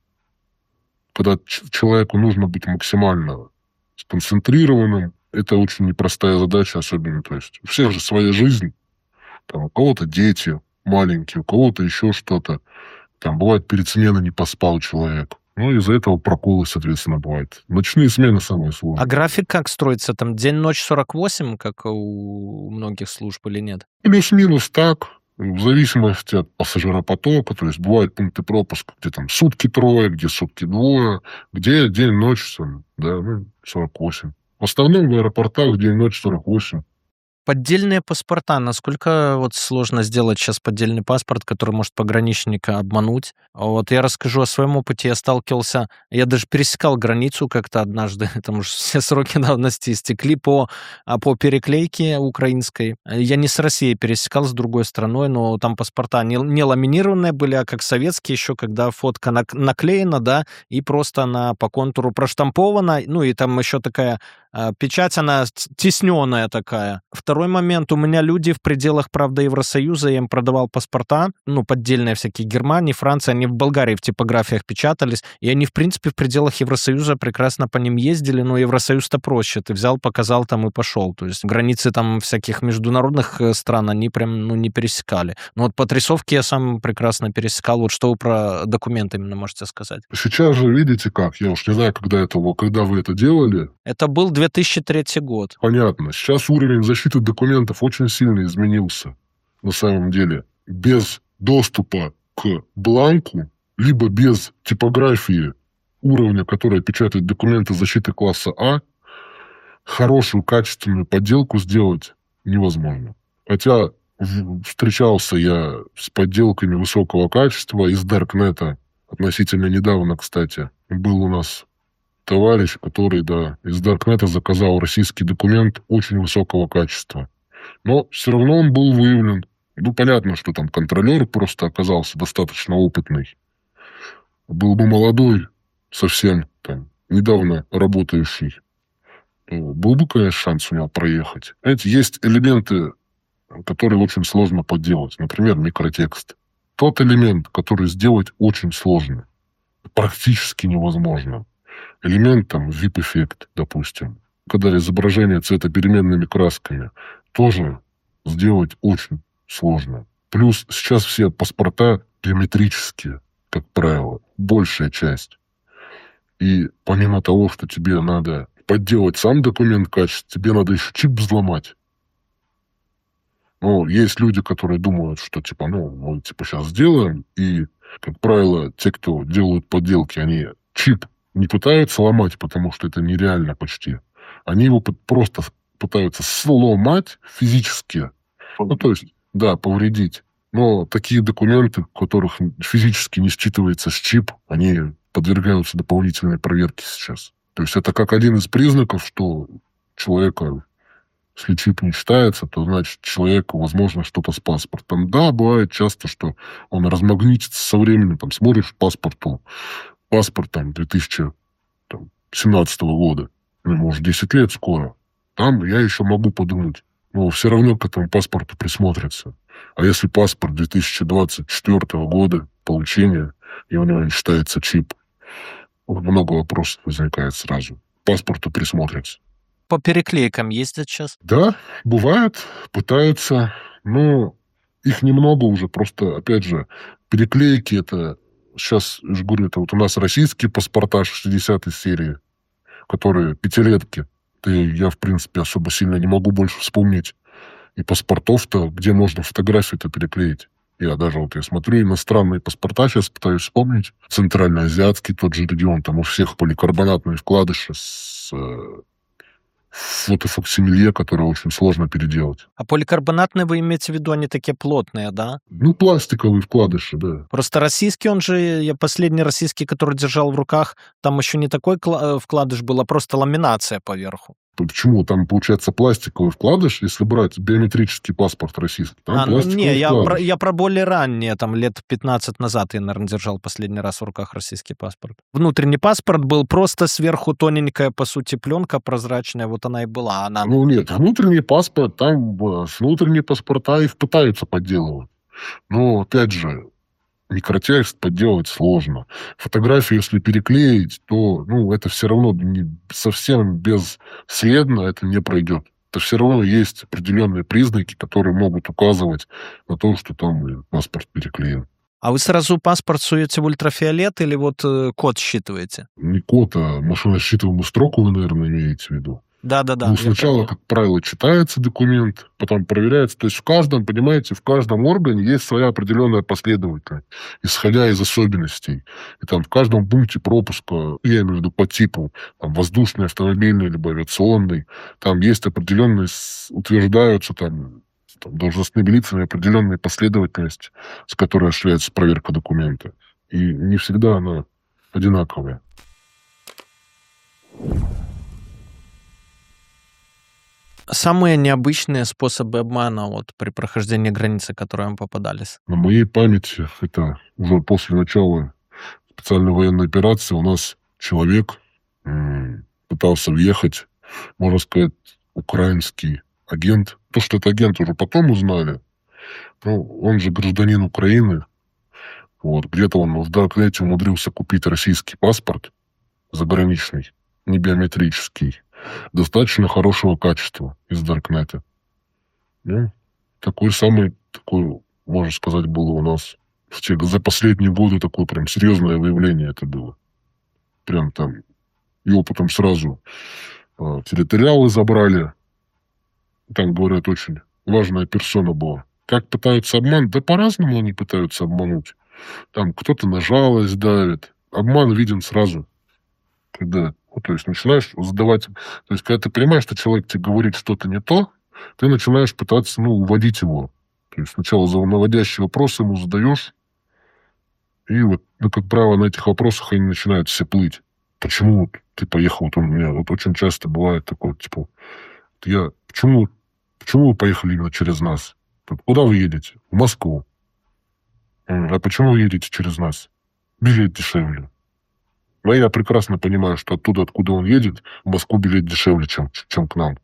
Когда ч- человеку нужно быть максимально сконцентрированным, это очень непростая задача, особенно, то есть у всех же своя жизнь, там, у кого-то дети маленькие, у кого-то еще что-то, там, бывает, перед сменой не поспал человек, ну, из-за этого проколы, соответственно, бывают. Ночные смены самые А сложные. график как строится? Там день-ночь сорок восемь, как у многих служб, или нет? Плюс-минус так, в зависимости от пассажиропотока, то есть бывают пункты пропуска, где там сутки трое, где сутки двое, где день-ночь, там, да, ну, сорок восемь. В основном в аэропортах день-ночь сорок восемь. Поддельные паспорта. Насколько вот сложно сделать сейчас поддельный паспорт, который может пограничника обмануть? А Вот я расскажу о своем опыте. Я сталкивался, я даже пересекал границу как-то однажды, там уже все сроки давности истекли по, а, по переклейке украинской. Я не с Россией пересекал, с другой страной, но там паспорта не, не ламинированные были, а как советские еще, когда фотка нак- наклеена, да, и просто она по контуру проштампована, ну и там еще такая а, печать, она тесненная такая. Второй момент. У меня люди в пределах, правда, Евросоюза, я им продавал паспорта, ну, поддельные всякие, Германии, Франции, они в Болгарии в типографиях печатались, и они, в принципе, в пределах Евросоюза прекрасно по ним ездили, но Евросоюз-то проще. Ты взял, показал там и пошел. То есть границы там всяких международных э, стран они прям, ну, не пересекали. Но вот по отрисовке я сам прекрасно пересекал. Вот что вы про документы именно можете сказать? Сейчас же видите как, я уж не знаю, когда, это, когда вы это делали. Это был две тысячи третий год. Понятно. Сейчас уровень защиты документов очень сильно изменился. На самом деле. Без доступа к бланку либо без типографии уровня, которая печатает документы защиты класса А, хорошую, качественную подделку сделать невозможно. Хотя встречался я с подделками высокого качества из Даркнета. Относительно недавно, кстати, был у нас товарищ, который, да, из Даркнета заказал российский документ очень высокого качества. Но все равно он был выявлен. Ну, понятно, что там контролер просто оказался достаточно опытный. Был бы молодой, совсем там, недавно работающий. Был бы, конечно, шанс у него проехать. Знаете, есть элементы, которые очень сложно подделать. Например, микротекст. Тот элемент, который сделать очень сложно. Практически невозможно. Элемент, там, вип-эффект, допустим. Когда изображение цветопеременными красками, тоже сделать очень сложно. Плюс сейчас все паспорта биометрические, как правило, большая часть. И помимо того, что тебе надо подделать сам документ качества, тебе надо еще чип взломать. Ну, есть люди, которые думают, что, типа, ну, мы, типа, сейчас сделаем, и, как правило, те, кто делают подделки, они чип не пытаются ломать, потому что это нереально почти. Они его просто пытаются сломать физически. Ну, то есть, да, повредить. Но такие документы, у которых физически не считывается с чип, они подвергаются дополнительной проверке сейчас. То есть это как один из признаков, что человека, если чип не читается, то значит человеку, возможно, что-то с паспортом. Да, бывает часто, что он размагнитится со временем. Там, смотришь паспорту, паспорт там, две тысячи семнадцатого года, ну, может, десять лет скоро. Там я еще могу подумать. Но все равно к этому паспорту присмотрятся. А если паспорт две тысячи двадцать четвёртого года получения, и у него не считается чип, много вопросов возникает сразу. К паспорту присмотрятся. По переклейкам ездят сейчас? Да, бывает, пытаются. Но их немного уже. Просто, опять же, переклейки это... Сейчас, я же говорю, это вот у нас российские паспорта шестидесятой серии, которые пятилетки. Да я, в принципе, особо сильно не могу больше вспомнить. И паспортов-то, где можно фотографию-то переклеить. Я даже вот я смотрю иностранные паспорта, сейчас пытаюсь вспомнить. Центральноазиатский тот же регион, там у всех поликарбонатные вкладыши с э, фотофаксимилье, которые очень сложно переделать. А поликарбонатные вы имеете в виду, они такие плотные, да? Ну, пластиковые вкладыши, да. Просто российский, он же, я последний российский, который держал в руках, там еще не такой вкладыш был, а просто ламинация поверху. Почему? Там, получается, пластиковый вкладыш, если брать биометрический паспорт российский. Там а, ну, не, я вкладыш. про, я про более ранние, там, лет пятнадцать назад я, наверное, держал последний раз в руках российский паспорт. Внутренний паспорт был просто сверху тоненькая, по сути, пленка прозрачная, вот она и была. Она... Ну, нет, внутренний паспорт, там с внутренние паспорта их пытаются подделывать. Но, опять же, микротекст подделать сложно. Фотографию, если переклеить, то, ну, это все равно не, совсем бесследно это не пройдет. Это все равно есть определенные признаки, которые могут указывать на то, что там паспорт переклеен. А вы сразу паспорт суете в ультрафиолет или вот э, код считываете? Не код, а машиносчитываемую строку вы, наверное, имеете в виду. Да-да-да. Ну, сначала, как правило, читается документ, потом проверяется. То есть в каждом, понимаете, в каждом органе есть своя определенная последовательность, исходя из особенностей. И там в каждом пункте пропуска, я имею в виду по типу, там, воздушный, автомобильный, либо авиационный, там есть определенные, утверждаются там, там должностными лицами определенная последовательность, с которой осуществляется проверка документа. И не всегда она одинаковая. Самые необычные способы обмана вот, при прохождении границы, которые вам попадались? На моей памяти, это уже после начала специальной военной операции, у нас человек м- пытался въехать, можно сказать, украинский агент. То, что это агент, уже потом узнали. Ну, он же гражданин Украины. Вот, где-то он в Даркнете умудрился купить российский паспорт заграничный, не биометрический, достаточно хорошего качества из Даркнета. Ну, такой самый, такой, можно сказать, было у нас в те, за последние годы такое прям серьезное выявление это было. Прям там его потом сразу э, территориалы забрали. Там, говорят, очень важная персона была. Как пытаются обмануть? Да по-разному они пытаются обмануть. Там кто-то на жалость давит. Обман виден сразу, когда, ну, то есть начинаешь задавать... То есть когда ты понимаешь, что человек тебе говорит что-то не то, ты начинаешь пытаться, ну, уводить его. То есть сначала за наводящие вопросы ему задаешь, и вот, ну, как правило, на этих вопросах они начинают все плыть. Почему вот ты поехал? Вот у меня вот очень часто бывает такое, типа, я... Почему, почему вы поехали именно через нас? Куда вы едете? В Москву. А почему вы едете через нас? Билет дешевле. Но я прекрасно понимаю, что оттуда, откуда он едет, в Москву билет дешевле, чем, чем к нам.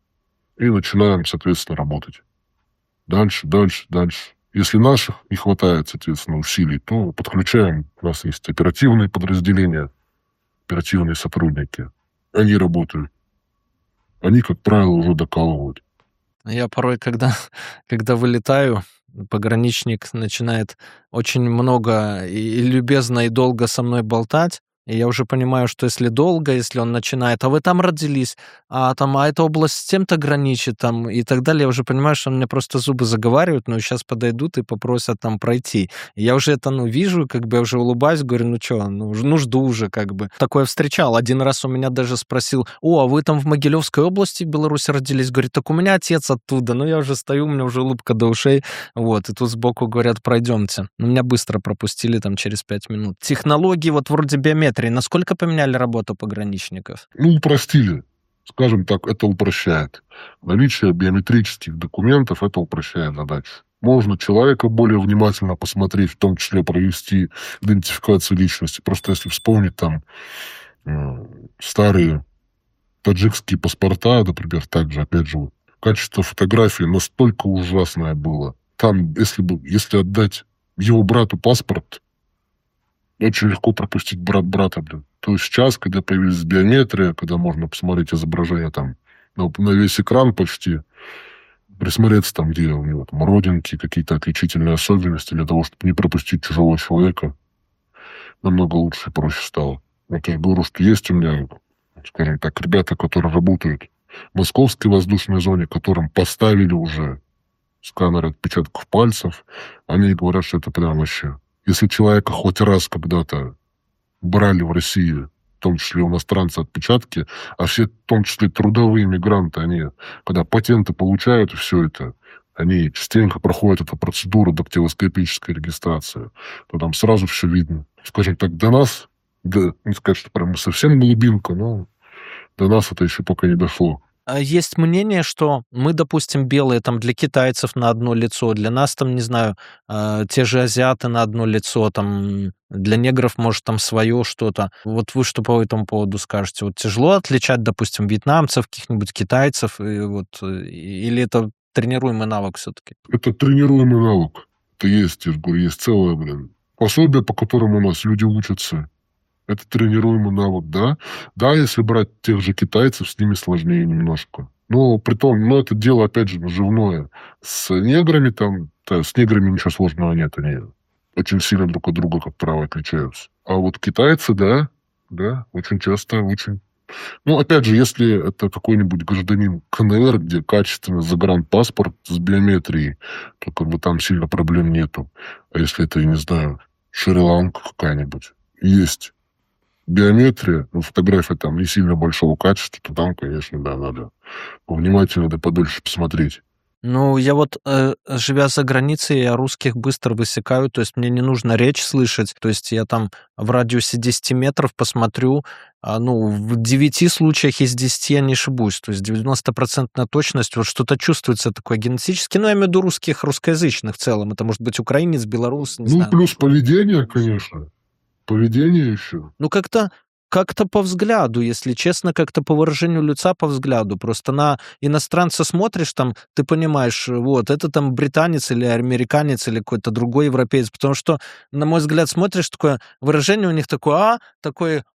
И начинаем, соответственно, работать. Дальше, дальше, дальше. Если наших не хватает, соответственно, усилий, то подключаем. У нас есть оперативные подразделения, оперативные сотрудники. Они работают. Они, как правило, уже докалывают. Я порой, когда, когда вылетаю, пограничник начинает очень много и любезно, и долго со мной болтать. И я уже понимаю, что если долго, если он начинает, а вы там родились, а там, а эта область с тем-то граничит, там, и так далее, я уже понимаю, что он мне просто зубы заговаривают, но сейчас подойдут и попросят там пройти. И я уже это, ну, вижу, как бы я уже улыбаюсь, говорю, ну что, ну, ну жду уже, как бы. Такое встречал. Один раз у меня даже спросил, о, а вы там в Могилевской области в Беларуси родились? Говорит, так у меня отец оттуда. Ну, я уже стою, у меня уже улыбка до ушей, вот, и тут сбоку говорят, пройдемте. Ну, меня быстро пропустили там через пять минут. Технологии, вот вроде биометрии, насколько поменяли работу пограничников? Ну, упростили. Скажем так, это упрощает. Наличие биометрических документов, это упрощает задачу. Можно человека более внимательно посмотреть, в том числе провести идентификацию личности. Просто если вспомнить там э, старые таджикские паспорта, например, также, опять же, качество фотографии настолько ужасное было. Там, если бы, если отдать его брату паспорт, очень легко пропустить брат брата, блин. То есть сейчас, когда появилась биометрия, когда можно посмотреть изображение там на, на весь экран почти, присмотреться там, где у него там родинки, какие-то отличительные особенности для того, чтобы не пропустить чужого человека, намного лучше и проще стало. Вот я говорю, что есть у меня, скажем так, ребята, которые работают в московской воздушной зоне, которым поставили уже сканер отпечатков пальцев, они говорят, что это прям вообще... Если человека хоть раз когда-то брали в России, в том числе у иностранца, отпечатки, а все, в том числе трудовые мигранты, они, когда патенты получают и все это, они частенько проходят эту процедуру дактилоскопической регистрации, то там сразу все видно. Скажем так, до нас, да, не сказать, что прям совсем глубинка, но до нас это еще пока не дошло. Есть мнение, что мы, допустим, белые там для китайцев на одно лицо, для нас там, не знаю, э, те же азиаты на одно лицо, там для негров, может, там свое что-то. Вот вы что по этому поводу скажете? Вот тяжело отличать, допустим, вьетнамцев, каких-нибудь китайцев, и вот, или это тренируемый навык все-таки? Это тренируемый навык. Это есть, я же говорю, есть целое, блин, пособие, по которому у нас люди учатся. Это тренируемый навык, да. Да, если брать тех же китайцев, с ними сложнее немножко. Но при том, ну, это дело, опять же, наживное. С неграми там, да, с неграми ничего сложного нет. Они очень сильно друг от друга, как правило, отличаются. А вот китайцы, да, да, очень часто, очень... Ну, опять же, если это какой-нибудь гражданин КНР, где качественный загранпаспорт с биометрией, то как бы там сильно проблем нету. А если это, я не знаю, Шри-Ланка какая-нибудь, есть биометрия, ну, фотография там не сильно большого качества, то там, конечно, да, надо внимательно да подольше посмотреть. Ну, я вот, э, живя за границей, я русских быстро высекаю, то есть мне не нужно речь слышать, то есть я там в радиусе десяти метров посмотрю, а, ну, в девяти случаях из десяти я не ошибусь, то есть девяностопроцентная точность, вот что-то чувствуется такое генетически, ну, я имею в виду русских, русскоязычных в целом, это может быть украинец, белорус, не Ну, знаю. плюс поведение, конечно. Поведение еще. Ну, как-то как-то по взгляду, если честно, как-то по выражению лица, по взгляду. Просто на иностранца смотришь, там, ты понимаешь, вот, это там британец или американец или какой-то другой европеец. Потому что, на мой взгляд, смотришь, такое выражение у них такое, а, такой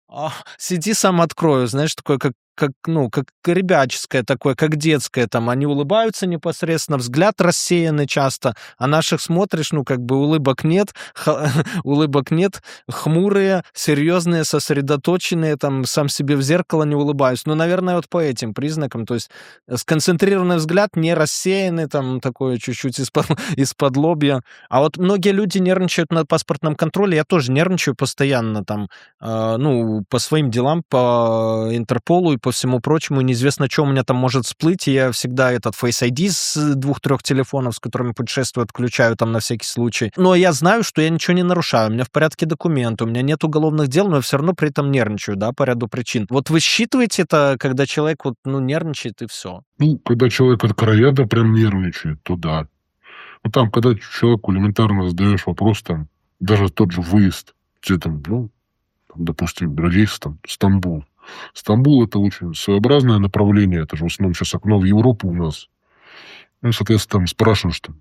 А, сиди, сам открою. Знаешь, такое, как как, ну, как ребяческое такое, как детское. Там они улыбаются непосредственно, взгляд рассеянный часто, а наших смотришь, ну, как бы улыбок нет, ха- улыбок нет, хмурые, серьезные, сосредоточенные, там, сам себе в зеркало не улыбаюсь. Ну, наверное, вот по этим признакам. То есть э, сконцентрированный взгляд, не рассеянный, там, такое чуть-чуть из-под, из-под лобья. А вот многие люди нервничают на паспортном контроле. Я тоже нервничаю постоянно, там, э, ну, по своим делам, по Интерполу и по всему прочему, и неизвестно, что у меня там может всплыть, и я всегда этот Face ай ди с двух-трех телефонов, с которыми путешествую, отключаю там на всякий случай. Но я знаю, что я ничего не нарушаю, у меня в порядке документы, у меня нет уголовных дел, но я все равно при этом нервничаю, да, по ряду причин. Вот вы считываете это, когда человек вот, ну, нервничает, и все? Ну, когда человек откровенно прям нервничает, то да. Ну, там, когда человеку элементарно задаешь вопрос, там, даже тот же выезд, где там, ну, там, допустим, рейс, там, Стамбул. Стамбул – это очень своеобразное направление, это же в основном сейчас окно в Европу у нас. Ну, соответственно, там спрашиваешь, там,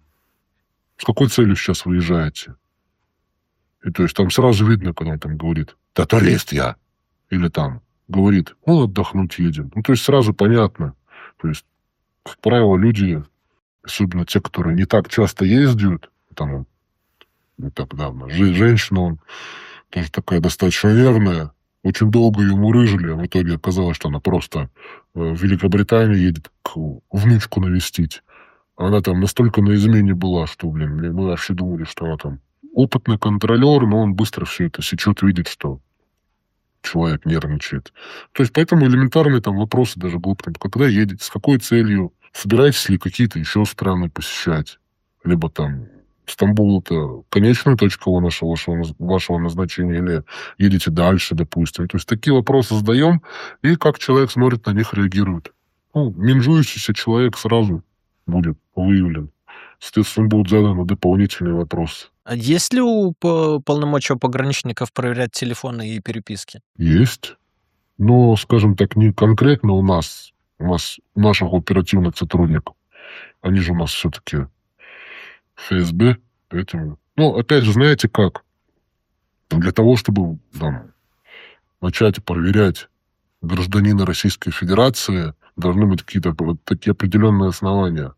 с какой целью сейчас выезжаете? И то есть там сразу видно, когда он там говорит, да турист я. Или там говорит, ну, отдохнуть едем. Ну, то есть сразу понятно. То есть, как правило, люди, особенно те, которые не так часто ездят, там, не так давно, женщина, он тоже такая достаточно нервная, очень долго ее мурыжили, а в итоге оказалось, что она просто в Великобритании едет к внучку навестить. Она там настолько на измене была, что, блин, мы вообще думали, что она там опытный контролер, но он быстро все это сечет, видит, что человек нервничает. То есть, поэтому элементарные там вопросы даже глупые. Когда едете, с какой целью, собираетесь ли какие-то еще страны посещать, либо там Стамбул – это конечная точка вашего, вашего, вашего назначения, или едете дальше, допустим. То есть, такие вопросы задаем, и как человек смотрит на них, реагирует. Ну, менжующийся человек сразу будет выявлен. Соответственно, будут заданы дополнительные вопросы. А есть ли у по- полномочия у пограничников проверять телефоны и переписки? Есть. Но, скажем так, не конкретно у нас, у нас, у наших оперативных сотрудников. Они же у нас все-таки эф эс бэ, поэтому... Ну, опять же, знаете как? Для того, чтобы там, начать проверять гражданина Российской Федерации, должны быть какие-то вот такие определенные основания.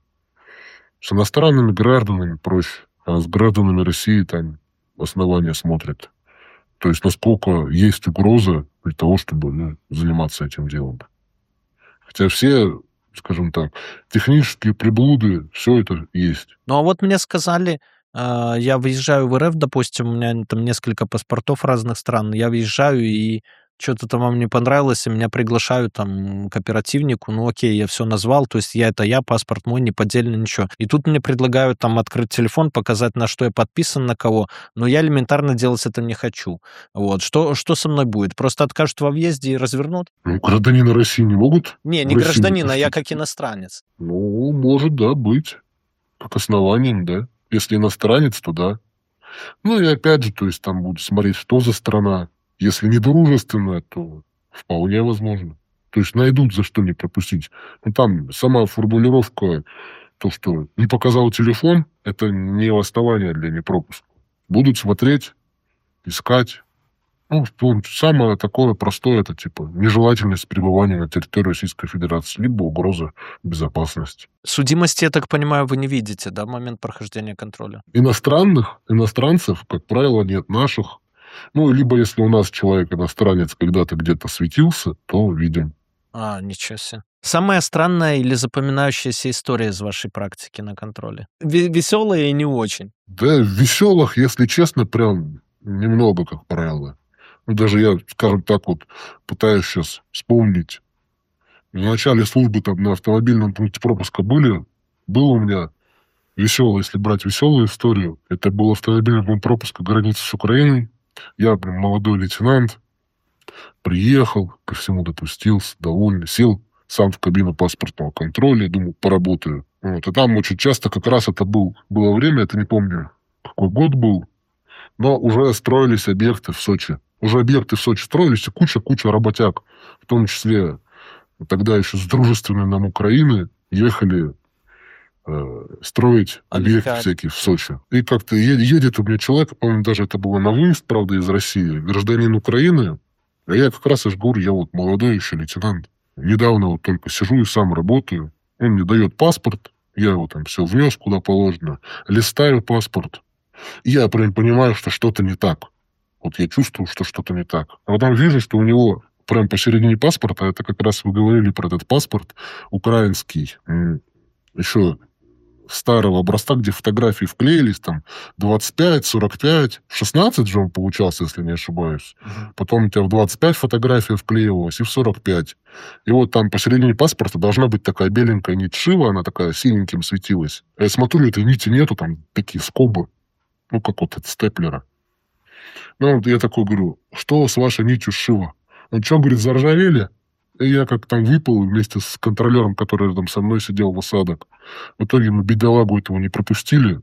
С иностранными гражданами проще, а с гражданами России там основания смотрят. То есть, насколько есть угроза для того, чтобы ну, заниматься этим делом. Хотя все, скажем так, технические приблуды, все это есть. Ну, а вот мне сказали, э, я выезжаю в эр эф, допустим, у меня там несколько паспортов разных стран, я въезжаю, и что-то там вам не понравилось, и меня приглашают там к оперативнику, ну окей, я все назвал, то есть я это я, паспорт мой, неподдельный, ничего. И тут мне предлагают там открыть телефон, показать, на что я подписан, на кого, но я элементарно делать это не хочу. Вот, что, что со мной будет? Просто откажут во въезде и развернут? Ну, гражданины России не могут? Не, не в Россию гражданин, а я пустить? как иностранец. Ну, может, да, быть. Как основанием, да. Если иностранец, то да. Ну, и опять же, то есть там будут смотреть, что за страна. Если не дружественная, то вполне возможно. То есть найдут, за что не пропустить. Ну, там сама формулировка, то, что не показал телефон, это не основание для непропуска. Будут смотреть, искать. Ну, что самое такое простое, это типа нежелательность пребывания на территории Российской Федерации, либо угроза безопасности. Судимости, я так понимаю, вы не видите, да, в момент прохождения контроля? Иностранных, иностранцев, как правило, нет наших. Ну, либо если у нас человек иностранец когда-то где-то светился, то видим. А, ничего себе. Самая странная или запоминающаяся история из вашей практики на контроле? Веселая и не очень. Да, веселых, если честно, прям немного, как правило. Ну, даже я, скажем так, вот пытаюсь сейчас вспомнить. В начале службы там на автомобильном пункте пропуска были, был у меня веселый, если брать веселую историю, это был автомобильный пункт пропуска границы с Украиной. Я прям молодой лейтенант, приехал, ко всему допустился, довольный, сел сам в кабину паспортного контроля, думал, поработаю. Вот. И там очень часто как раз это был, было время, это не помню, какой год был, но уже строились объекты в Сочи. Уже объекты в Сочи строились, и куча-куча работяг, в том числе тогда еще с дружественной нам Украины, ехали э, строить объекты Отдыхать. всякие в Сочи. И как-то едет, едет у меня человек, по-моему, даже это было на выезд, правда, из России, гражданин Украины, А я как раз, я же говорю, я вот молодой еще лейтенант. Недавно вот только сижу и сам работаю. Он мне дает паспорт, я его там все внес куда положено, листаю паспорт. И я прям понимаю, что что-то не так. Вот я чувствую, что что-то не так. А потом вижу, что у него прям посередине паспорта, это как раз вы говорили про этот паспорт украинский, еще старого образца, где фотографии вклеились, там, двадцать пять, сорок пять, шестнадцать же он получался, если не ошибаюсь. Uh-huh. Потом у тебя в двадцать пять фотография вклеивалась, и в сорок пять. И вот там посередине паспорта должна быть такая беленькая нить шива, она такая синеньким светилась. А я смотрю, этой нити нету, там такие скобы, ну, как вот от степлера. Ну, вот я такой говорю, что с вашей нитью шива? Он что, говорит, заржавели? И я как там выпал вместе с контролером, который рядом со мной сидел в осадок. В итоге мы бедолагу этого не пропустили.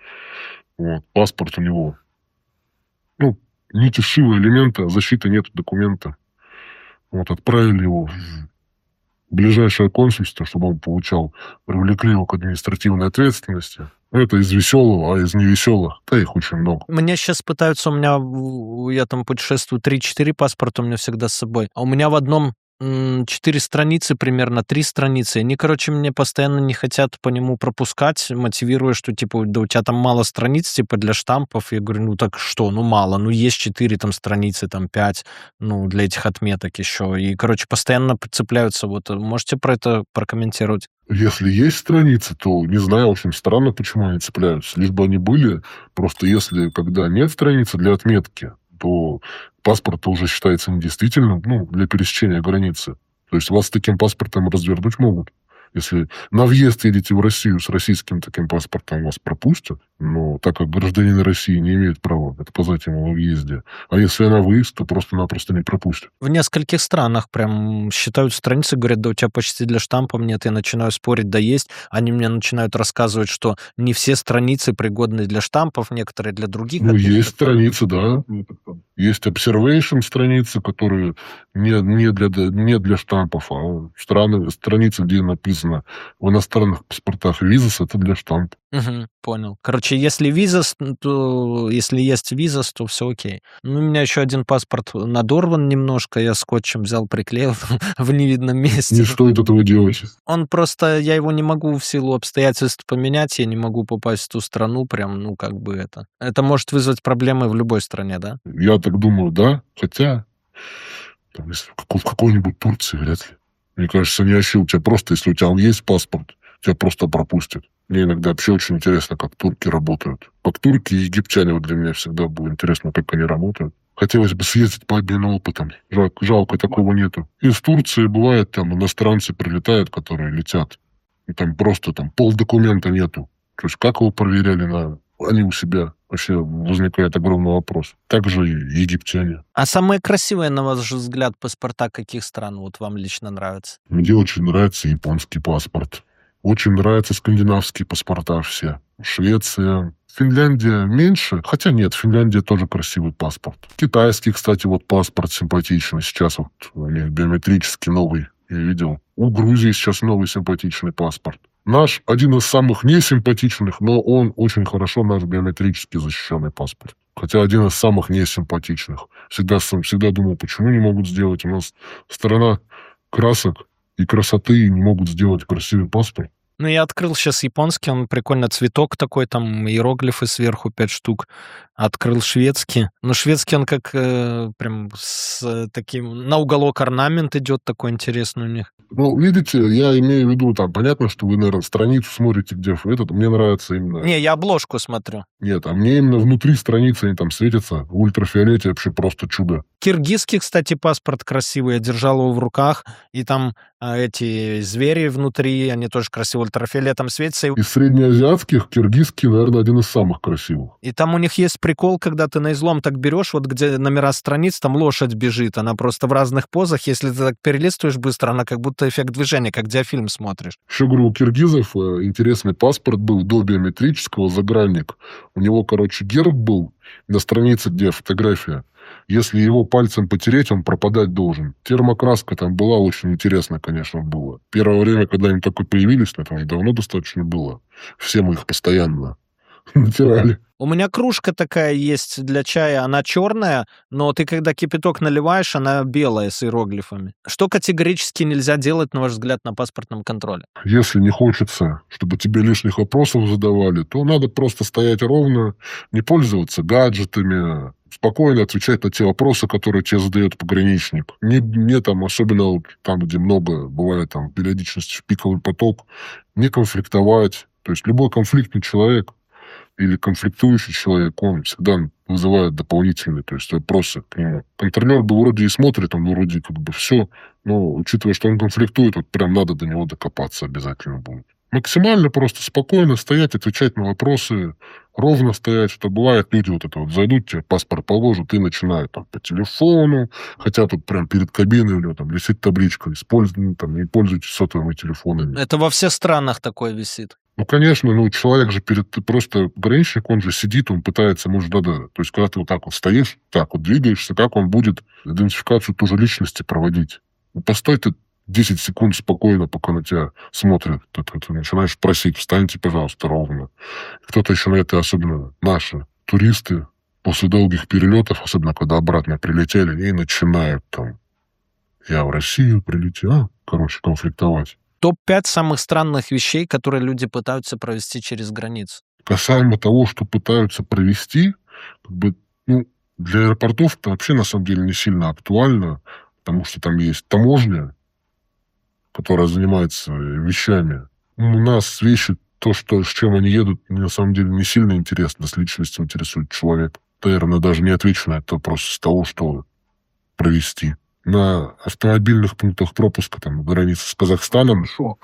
Вот, паспорт у него. Ну, нити шива элемента, защиты нет документа. Вот, отправили его в ближайшее консульство, чтобы он получал, привлекли его к административной ответственности. Это из веселого, а из невеселых, да их очень много. Мне сейчас пытаются, у меня, я там путешествую, три-четыре паспорта у меня всегда с собой. А у меня в одном четыре страницы, примерно три страницы. Они, короче, мне постоянно не хотят по нему пропускать, мотивируя, что, типа, да у тебя там мало страниц, типа, для штампов. Я говорю, ну так что, ну мало, ну есть четыре там страницы, там пять, ну, для этих отметок еще. И, короче, постоянно цепляются. Вот, можете про это прокомментировать? Если есть страницы, то, не знаю, в общем, странно, почему они цепляются. Лишь бы они были, просто если, когда нет страницы для отметки, то паспорт уже считается недействительным, ну, для пересечения границы. То есть вас с таким паспортом развернуть могут. Если на въезд едете в Россию с российским таким паспортом, вас пропустят. Но так как гражданин России не имеет права отказать ему во въезде. А если на выезд, то просто-напросто не пропустят. В нескольких странах прям считают страницы, говорят, да у тебя почти для штампа нет. Я начинаю спорить, да есть. Они мне начинают рассказывать, что не все страницы пригодны для штампов, некоторые для других. Ну, есть страницы, да. Есть observation страницы, которые не, не, для, не для штампов, а страны, страницы, где написано в иностранных паспортах визас, это для штампа. Угу, понял. Короче, если визас, то если есть визас, то все окей. Ну, у меня еще один паспорт надорван немножко, я скотчем взял, приклеил в невидном месте. Не стоит этого делать. Он просто, я его не могу в силу обстоятельств поменять, я не могу попасть в ту страну, прям, ну, как бы это. Это может вызвать проблемы в любой стране, да? Я так думаю, да, хотя там, если в какой-нибудь Турции вряд ли. Мне кажется, не ощущил тебя просто, если у тебя есть паспорт, тебя просто пропустят. Мне иногда вообще очень интересно, как турки работают. Как турки и египтяне, вот для меня всегда было интересно, как они работают. Хотелось бы съездить по обмену опытом. Жалко, жалко, такого нету. Из Турции бывает, там иностранцы прилетают, которые летят. И там просто там полдокумента нету. То есть как его проверяли на... Они у себя. Вообще возникает огромный вопрос. Также и египтяне. А самые красивые, на ваш взгляд, паспорта каких стран вот вам лично нравятся? Мне очень нравится японский паспорт. Очень нравятся скандинавские паспорта все. Швеция, Финляндия меньше. Хотя нет, Финляндия тоже красивый паспорт. Китайский, кстати, вот паспорт симпатичный. Сейчас вот у них биометрический новый, я видел. У Грузии сейчас новый симпатичный паспорт. Наш один из самых несимпатичных, но он очень хорошо наш биометрически защищенный паспорт. Хотя один из самых несимпатичных. Всегда, всегда думал, почему не могут сделать. У нас страна красок и красоты, и не могут сделать красивый паспорт. Ну, я открыл сейчас японский, он прикольно, цветок такой, там иероглифы сверху пять штук. Открыл шведский. Но шведский он как э, прям с таким... На уголок орнамент идет такой интересный у них. Ну, видите, я имею в виду, там, понятно, что вы, наверное, страницу смотрите, где этот, мне нравится именно... Не, я обложку смотрю. Нет, а мне именно внутри страницы они там светятся, в ультрафиолете вообще просто чудо. Киргизский, кстати, паспорт красивый, я держал его в руках, и там а, эти звери внутри, они тоже красиво ультрафиолетом светятся. Из среднеазиатских киргизский, наверное, один из самых красивых. И там у них есть прикол, когда ты на излом так берешь, вот где номера страниц, там лошадь бежит, она просто в разных позах, если ты так перелистываешь быстро, она как будто эффект движения, как диафильм смотришь. Еще говорю, у киргизов интересный паспорт был до биометрического, загранник. У него, короче, герб был на странице, где фотография. Если его пальцем потереть, он пропадать должен. Термокраска там была, очень интересно, конечно, было. Первое время, когда они такой появились, это давно достаточно было. Все мы их постоянно натирали. У меня кружка такая есть для чая, она черная, но ты когда кипяток наливаешь, она белая с иероглифами. Что категорически нельзя делать, на ваш взгляд, на паспортном контроле? Если не хочется, чтобы тебе лишних вопросов задавали, то надо просто стоять ровно, не пользоваться гаджетами, спокойно отвечать на те вопросы, которые тебе задает пограничник. Не, не там, особенно вот там, где много бывает там периодичность в пиковый поток, не конфликтовать. То есть любой конфликтный человек или конфликтующий человек, он всегда вызывает дополнительные, то есть, вопросы к нему. Контролер бы вроде и смотрит, он вроде как бы все, но учитывая, что он конфликтует, вот прям надо до него докопаться обязательно будет. Максимально просто спокойно стоять, отвечать на вопросы, ровно стоять, что бывает, люди вот это вот зайдут, тебе паспорт положат и начинают там по телефону, хотя тут прям перед кабиной у него там висит табличка, используйте, там, не пользуйтесь сотовыми телефонами. Это во всех странах такое висит. Ну, конечно, ну, человек же перед... Просто пограничник, он же сидит, он пытается, может, да-да. То есть, когда ты вот так вот стоишь, так вот двигаешься, как он будет идентификацию тоже личности проводить? Ну, постой ты десять секунд спокойно, пока на тебя смотрят. Ты, ты, ты начинаешь просить, встаньте, пожалуйста, ровно. Кто-то еще на это, особенно наши туристы, после долгих перелетов, особенно когда обратно прилетели, и начинают там, я в Россию прилетел, а, короче, конфликтовать. топ пять самых странных вещей, которые люди пытаются провести через границу. Касаемо того, что пытаются провести, как бы, ну, для аэропортов это вообще на самом деле не сильно актуально, потому что там есть таможня, которая занимается вещами. У нас вещи, то, что, с чем они едут, на самом деле не сильно интересно, с личностью интересует человек. Наверное, даже не отвечу на этот вопрос с того, что провести. На автомобильных пунктах пропуска, там, границы с Казахстаном,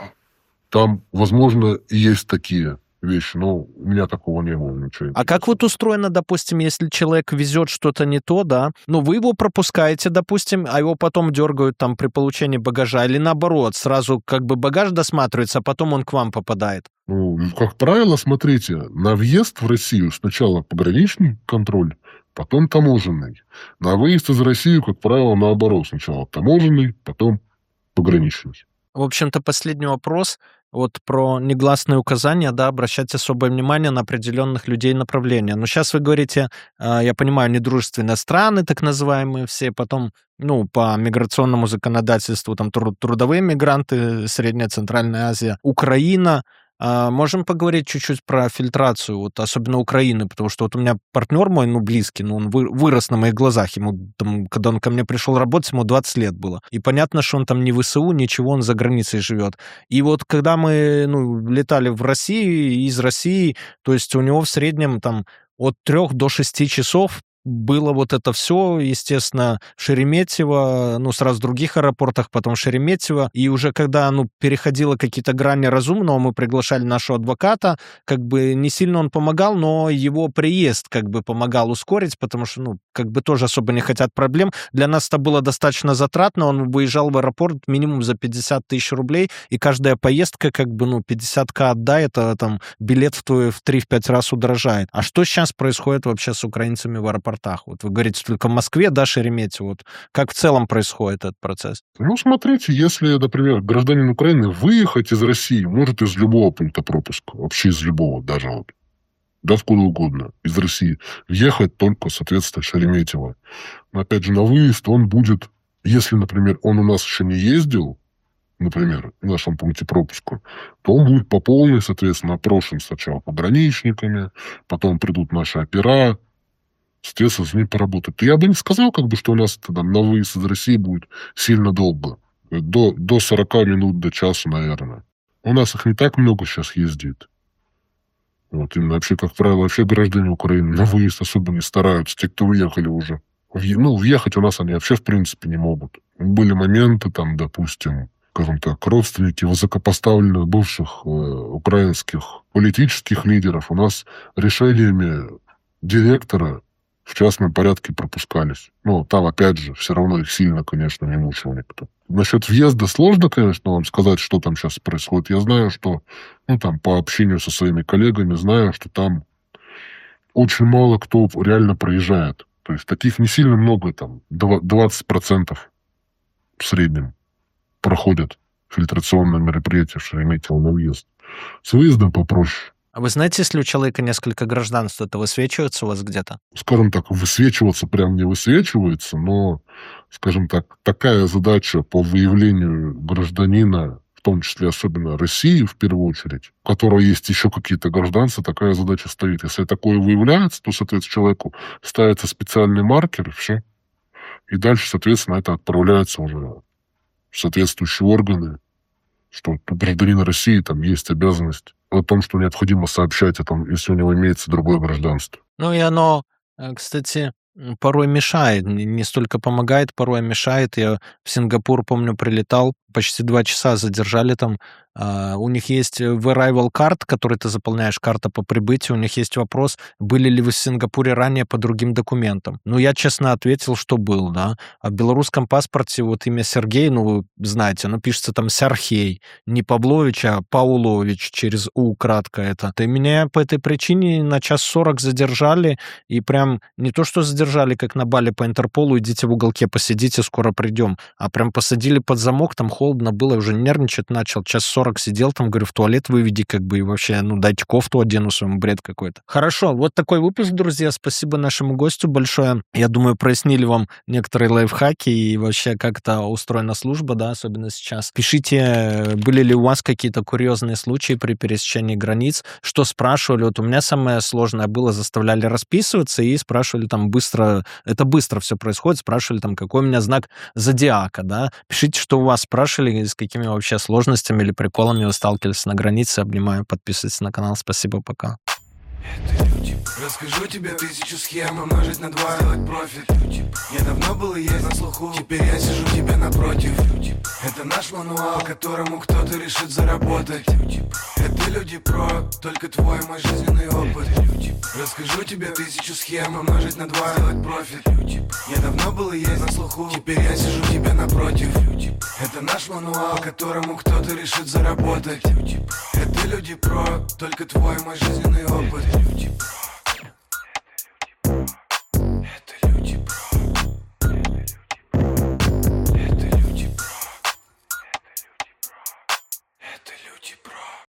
там, возможно, и есть такие вещи, но у меня такого не было ничего. А как вот устроено, допустим, если человек везет что-то не то, да, ну, вы его пропускаете, допустим, а его потом дергают там при получении багажа, или наоборот, сразу как бы багаж досматривается, а потом он к вам попадает? Ну, как правило, смотрите, на въезд в Россию сначала пограничный контроль, потом таможенный. На выезд из России, как правило, наоборот. Сначала таможенный, потом пограничный. В общем-то, последний вопрос. Вот про негласные указания, да, обращать особое внимание на определенных людей направления. Но сейчас вы говорите, я понимаю, недружественные страны, так называемые все, потом, ну, по миграционному законодательству, там, трудовые мигранты, Средняя Центральная Азия, Украина. А можем поговорить чуть-чуть про фильтрацию, вот особенно Украины, потому что вот у меня партнер мой, ну, близкий, ну, он вы, вырос на моих глазах, ему там, когда он ко мне пришел работать, ему двадцать лет было. И понятно, что он там не в ВСУ, ничего, он за границей живет. И вот когда мы, ну, летали в Россию, из России, то есть у него в среднем там от трех до шести часов было вот это все, естественно, Шереметьево, ну, сразу в других аэропортах, потом Шереметьево, и уже когда, ну, переходило какие-то грани разумного, мы приглашали нашего адвоката, как бы не сильно он помогал, но его приезд как бы помогал ускорить, потому что, ну, как бы тоже особо не хотят проблем. Для нас это было достаточно затратно, он выезжал в аэропорт минимум за пятьдесят тысяч рублей, и каждая поездка, как бы, ну, пятьдесят тысяч отдай, это там билет в твой в три-пять раз удорожает. А что сейчас происходит вообще с украинцами в аэропортах? Вот вы говорите только в Москве, да, Шереметьево. Вот как в целом происходит этот процесс? Ну, смотрите, если, например, гражданин Украины выехать из России может из любого пункта пропуска, вообще из любого, даже вот, да откуда угодно, из России, въехать только, соответственно, Шереметьево. Но, опять же, на выезд он будет, если, например, он у нас еще не ездил, например, в нашем пункте пропуска, то он будет по полной, соответственно, опрошен сначала пограничниками, потом придут наши опера, соответственно, с ним поработать. Я бы не сказал, как бы, что у нас там на выезд из России будет сильно долго. До, до сорок минут, до часа, наверное. У нас их не так много сейчас ездит. Вот, именно вообще, как правило, вообще граждане Украины на выезд особо не стараются. Те, кто уехали уже. Ну, въехать у нас они вообще, в принципе, не могут. Были моменты, там, допустим, скажем так, родственники высокопоставленных бывших э, украинских политических лидеров у нас решениями директора в частном порядке пропускались. Ну, там, опять же, все равно их сильно, конечно, не мучил никто. Насчет въезда сложно, конечно, вам сказать, что там сейчас происходит. Я знаю, что, ну, там, по общению со своими коллегами, знаю, что там очень мало кто реально проезжает. То есть таких не сильно много, там, двадцать процентов в среднем проходят фильтрационные мероприятия в Шереметьево на въезд. С выездом попроще. А вы знаете, если у человека несколько гражданств, это высвечивается у вас где-то? Скажем так, высвечиваться прям не высвечивается, но, скажем так, такая задача по выявлению гражданина, в том числе особенно России в первую очередь, у которого есть еще какие-то гражданства, такая задача стоит. Если такое выявляется, то, соответственно, человеку ставится специальный маркер, и все. И дальше, соответственно, это отправляется уже в соответствующие органы, что у гражданина России там есть обязанность о том, что необходимо сообщать о том, если у него имеется другое гражданство. Ну и оно, кстати, порой мешает, не столько помогает, порой мешает. Я в Сингапур, помню, прилетал, почти два часа задержали там. У них есть в Arrival Card, который ты заполняешь, карта по прибытию. У них есть вопрос, были ли вы в Сингапуре ранее по другим документам. Ну, я честно ответил, что был, да. А в белорусском паспорте вот имя Сергей, ну, вы знаете, оно пишется там Сярхей, не Павлович, а Паулович, через У кратко это. И меня по этой причине на час сорок задержали, и прям не то, что задержали, как на Бали по Интерполу, идите в уголке посидите, скоро придем, а прям посадили под замок, там холодно было, уже нервничать начал, час сорок сидел там, говорю, в туалет выведи, как бы, и вообще, ну, дайте кофту одену, своему бред какой-то. Хорошо, вот такой выпуск, друзья, спасибо нашему гостю большое. Я думаю, прояснили вам некоторые лайфхаки и вообще, как это устроена служба, да, особенно сейчас. Пишите, были ли у вас какие-то курьезные случаи при пересечении границ, что спрашивали, вот у меня самое сложное было, заставляли расписываться и спрашивали там быстро, это быстро все происходит, спрашивали там, какой у меня знак зодиака, да. Пишите, что у вас спрашивали, с какими вообще сложностями или приколами вы сталкивались на границе. Обнимаю, подписывайтесь на канал. Спасибо, пока. Это люди. Расскажу тебе тысячу схем, умножить на два, делать профит. Я давно был и есть на слуху, теперь я сижу тебе напротив. Это наш мануал, которому кто-то решит заработать. Это люди про, только твой мой жизненный опыт. Расскажу тебе тысячу схем, умножить на два, делать профит. Я давно был и есть на слуху, теперь я сижу тебе напротив. Это наш мануал, которому кто-то решит заработать. Это люди про, только твой мой жизненный опыт.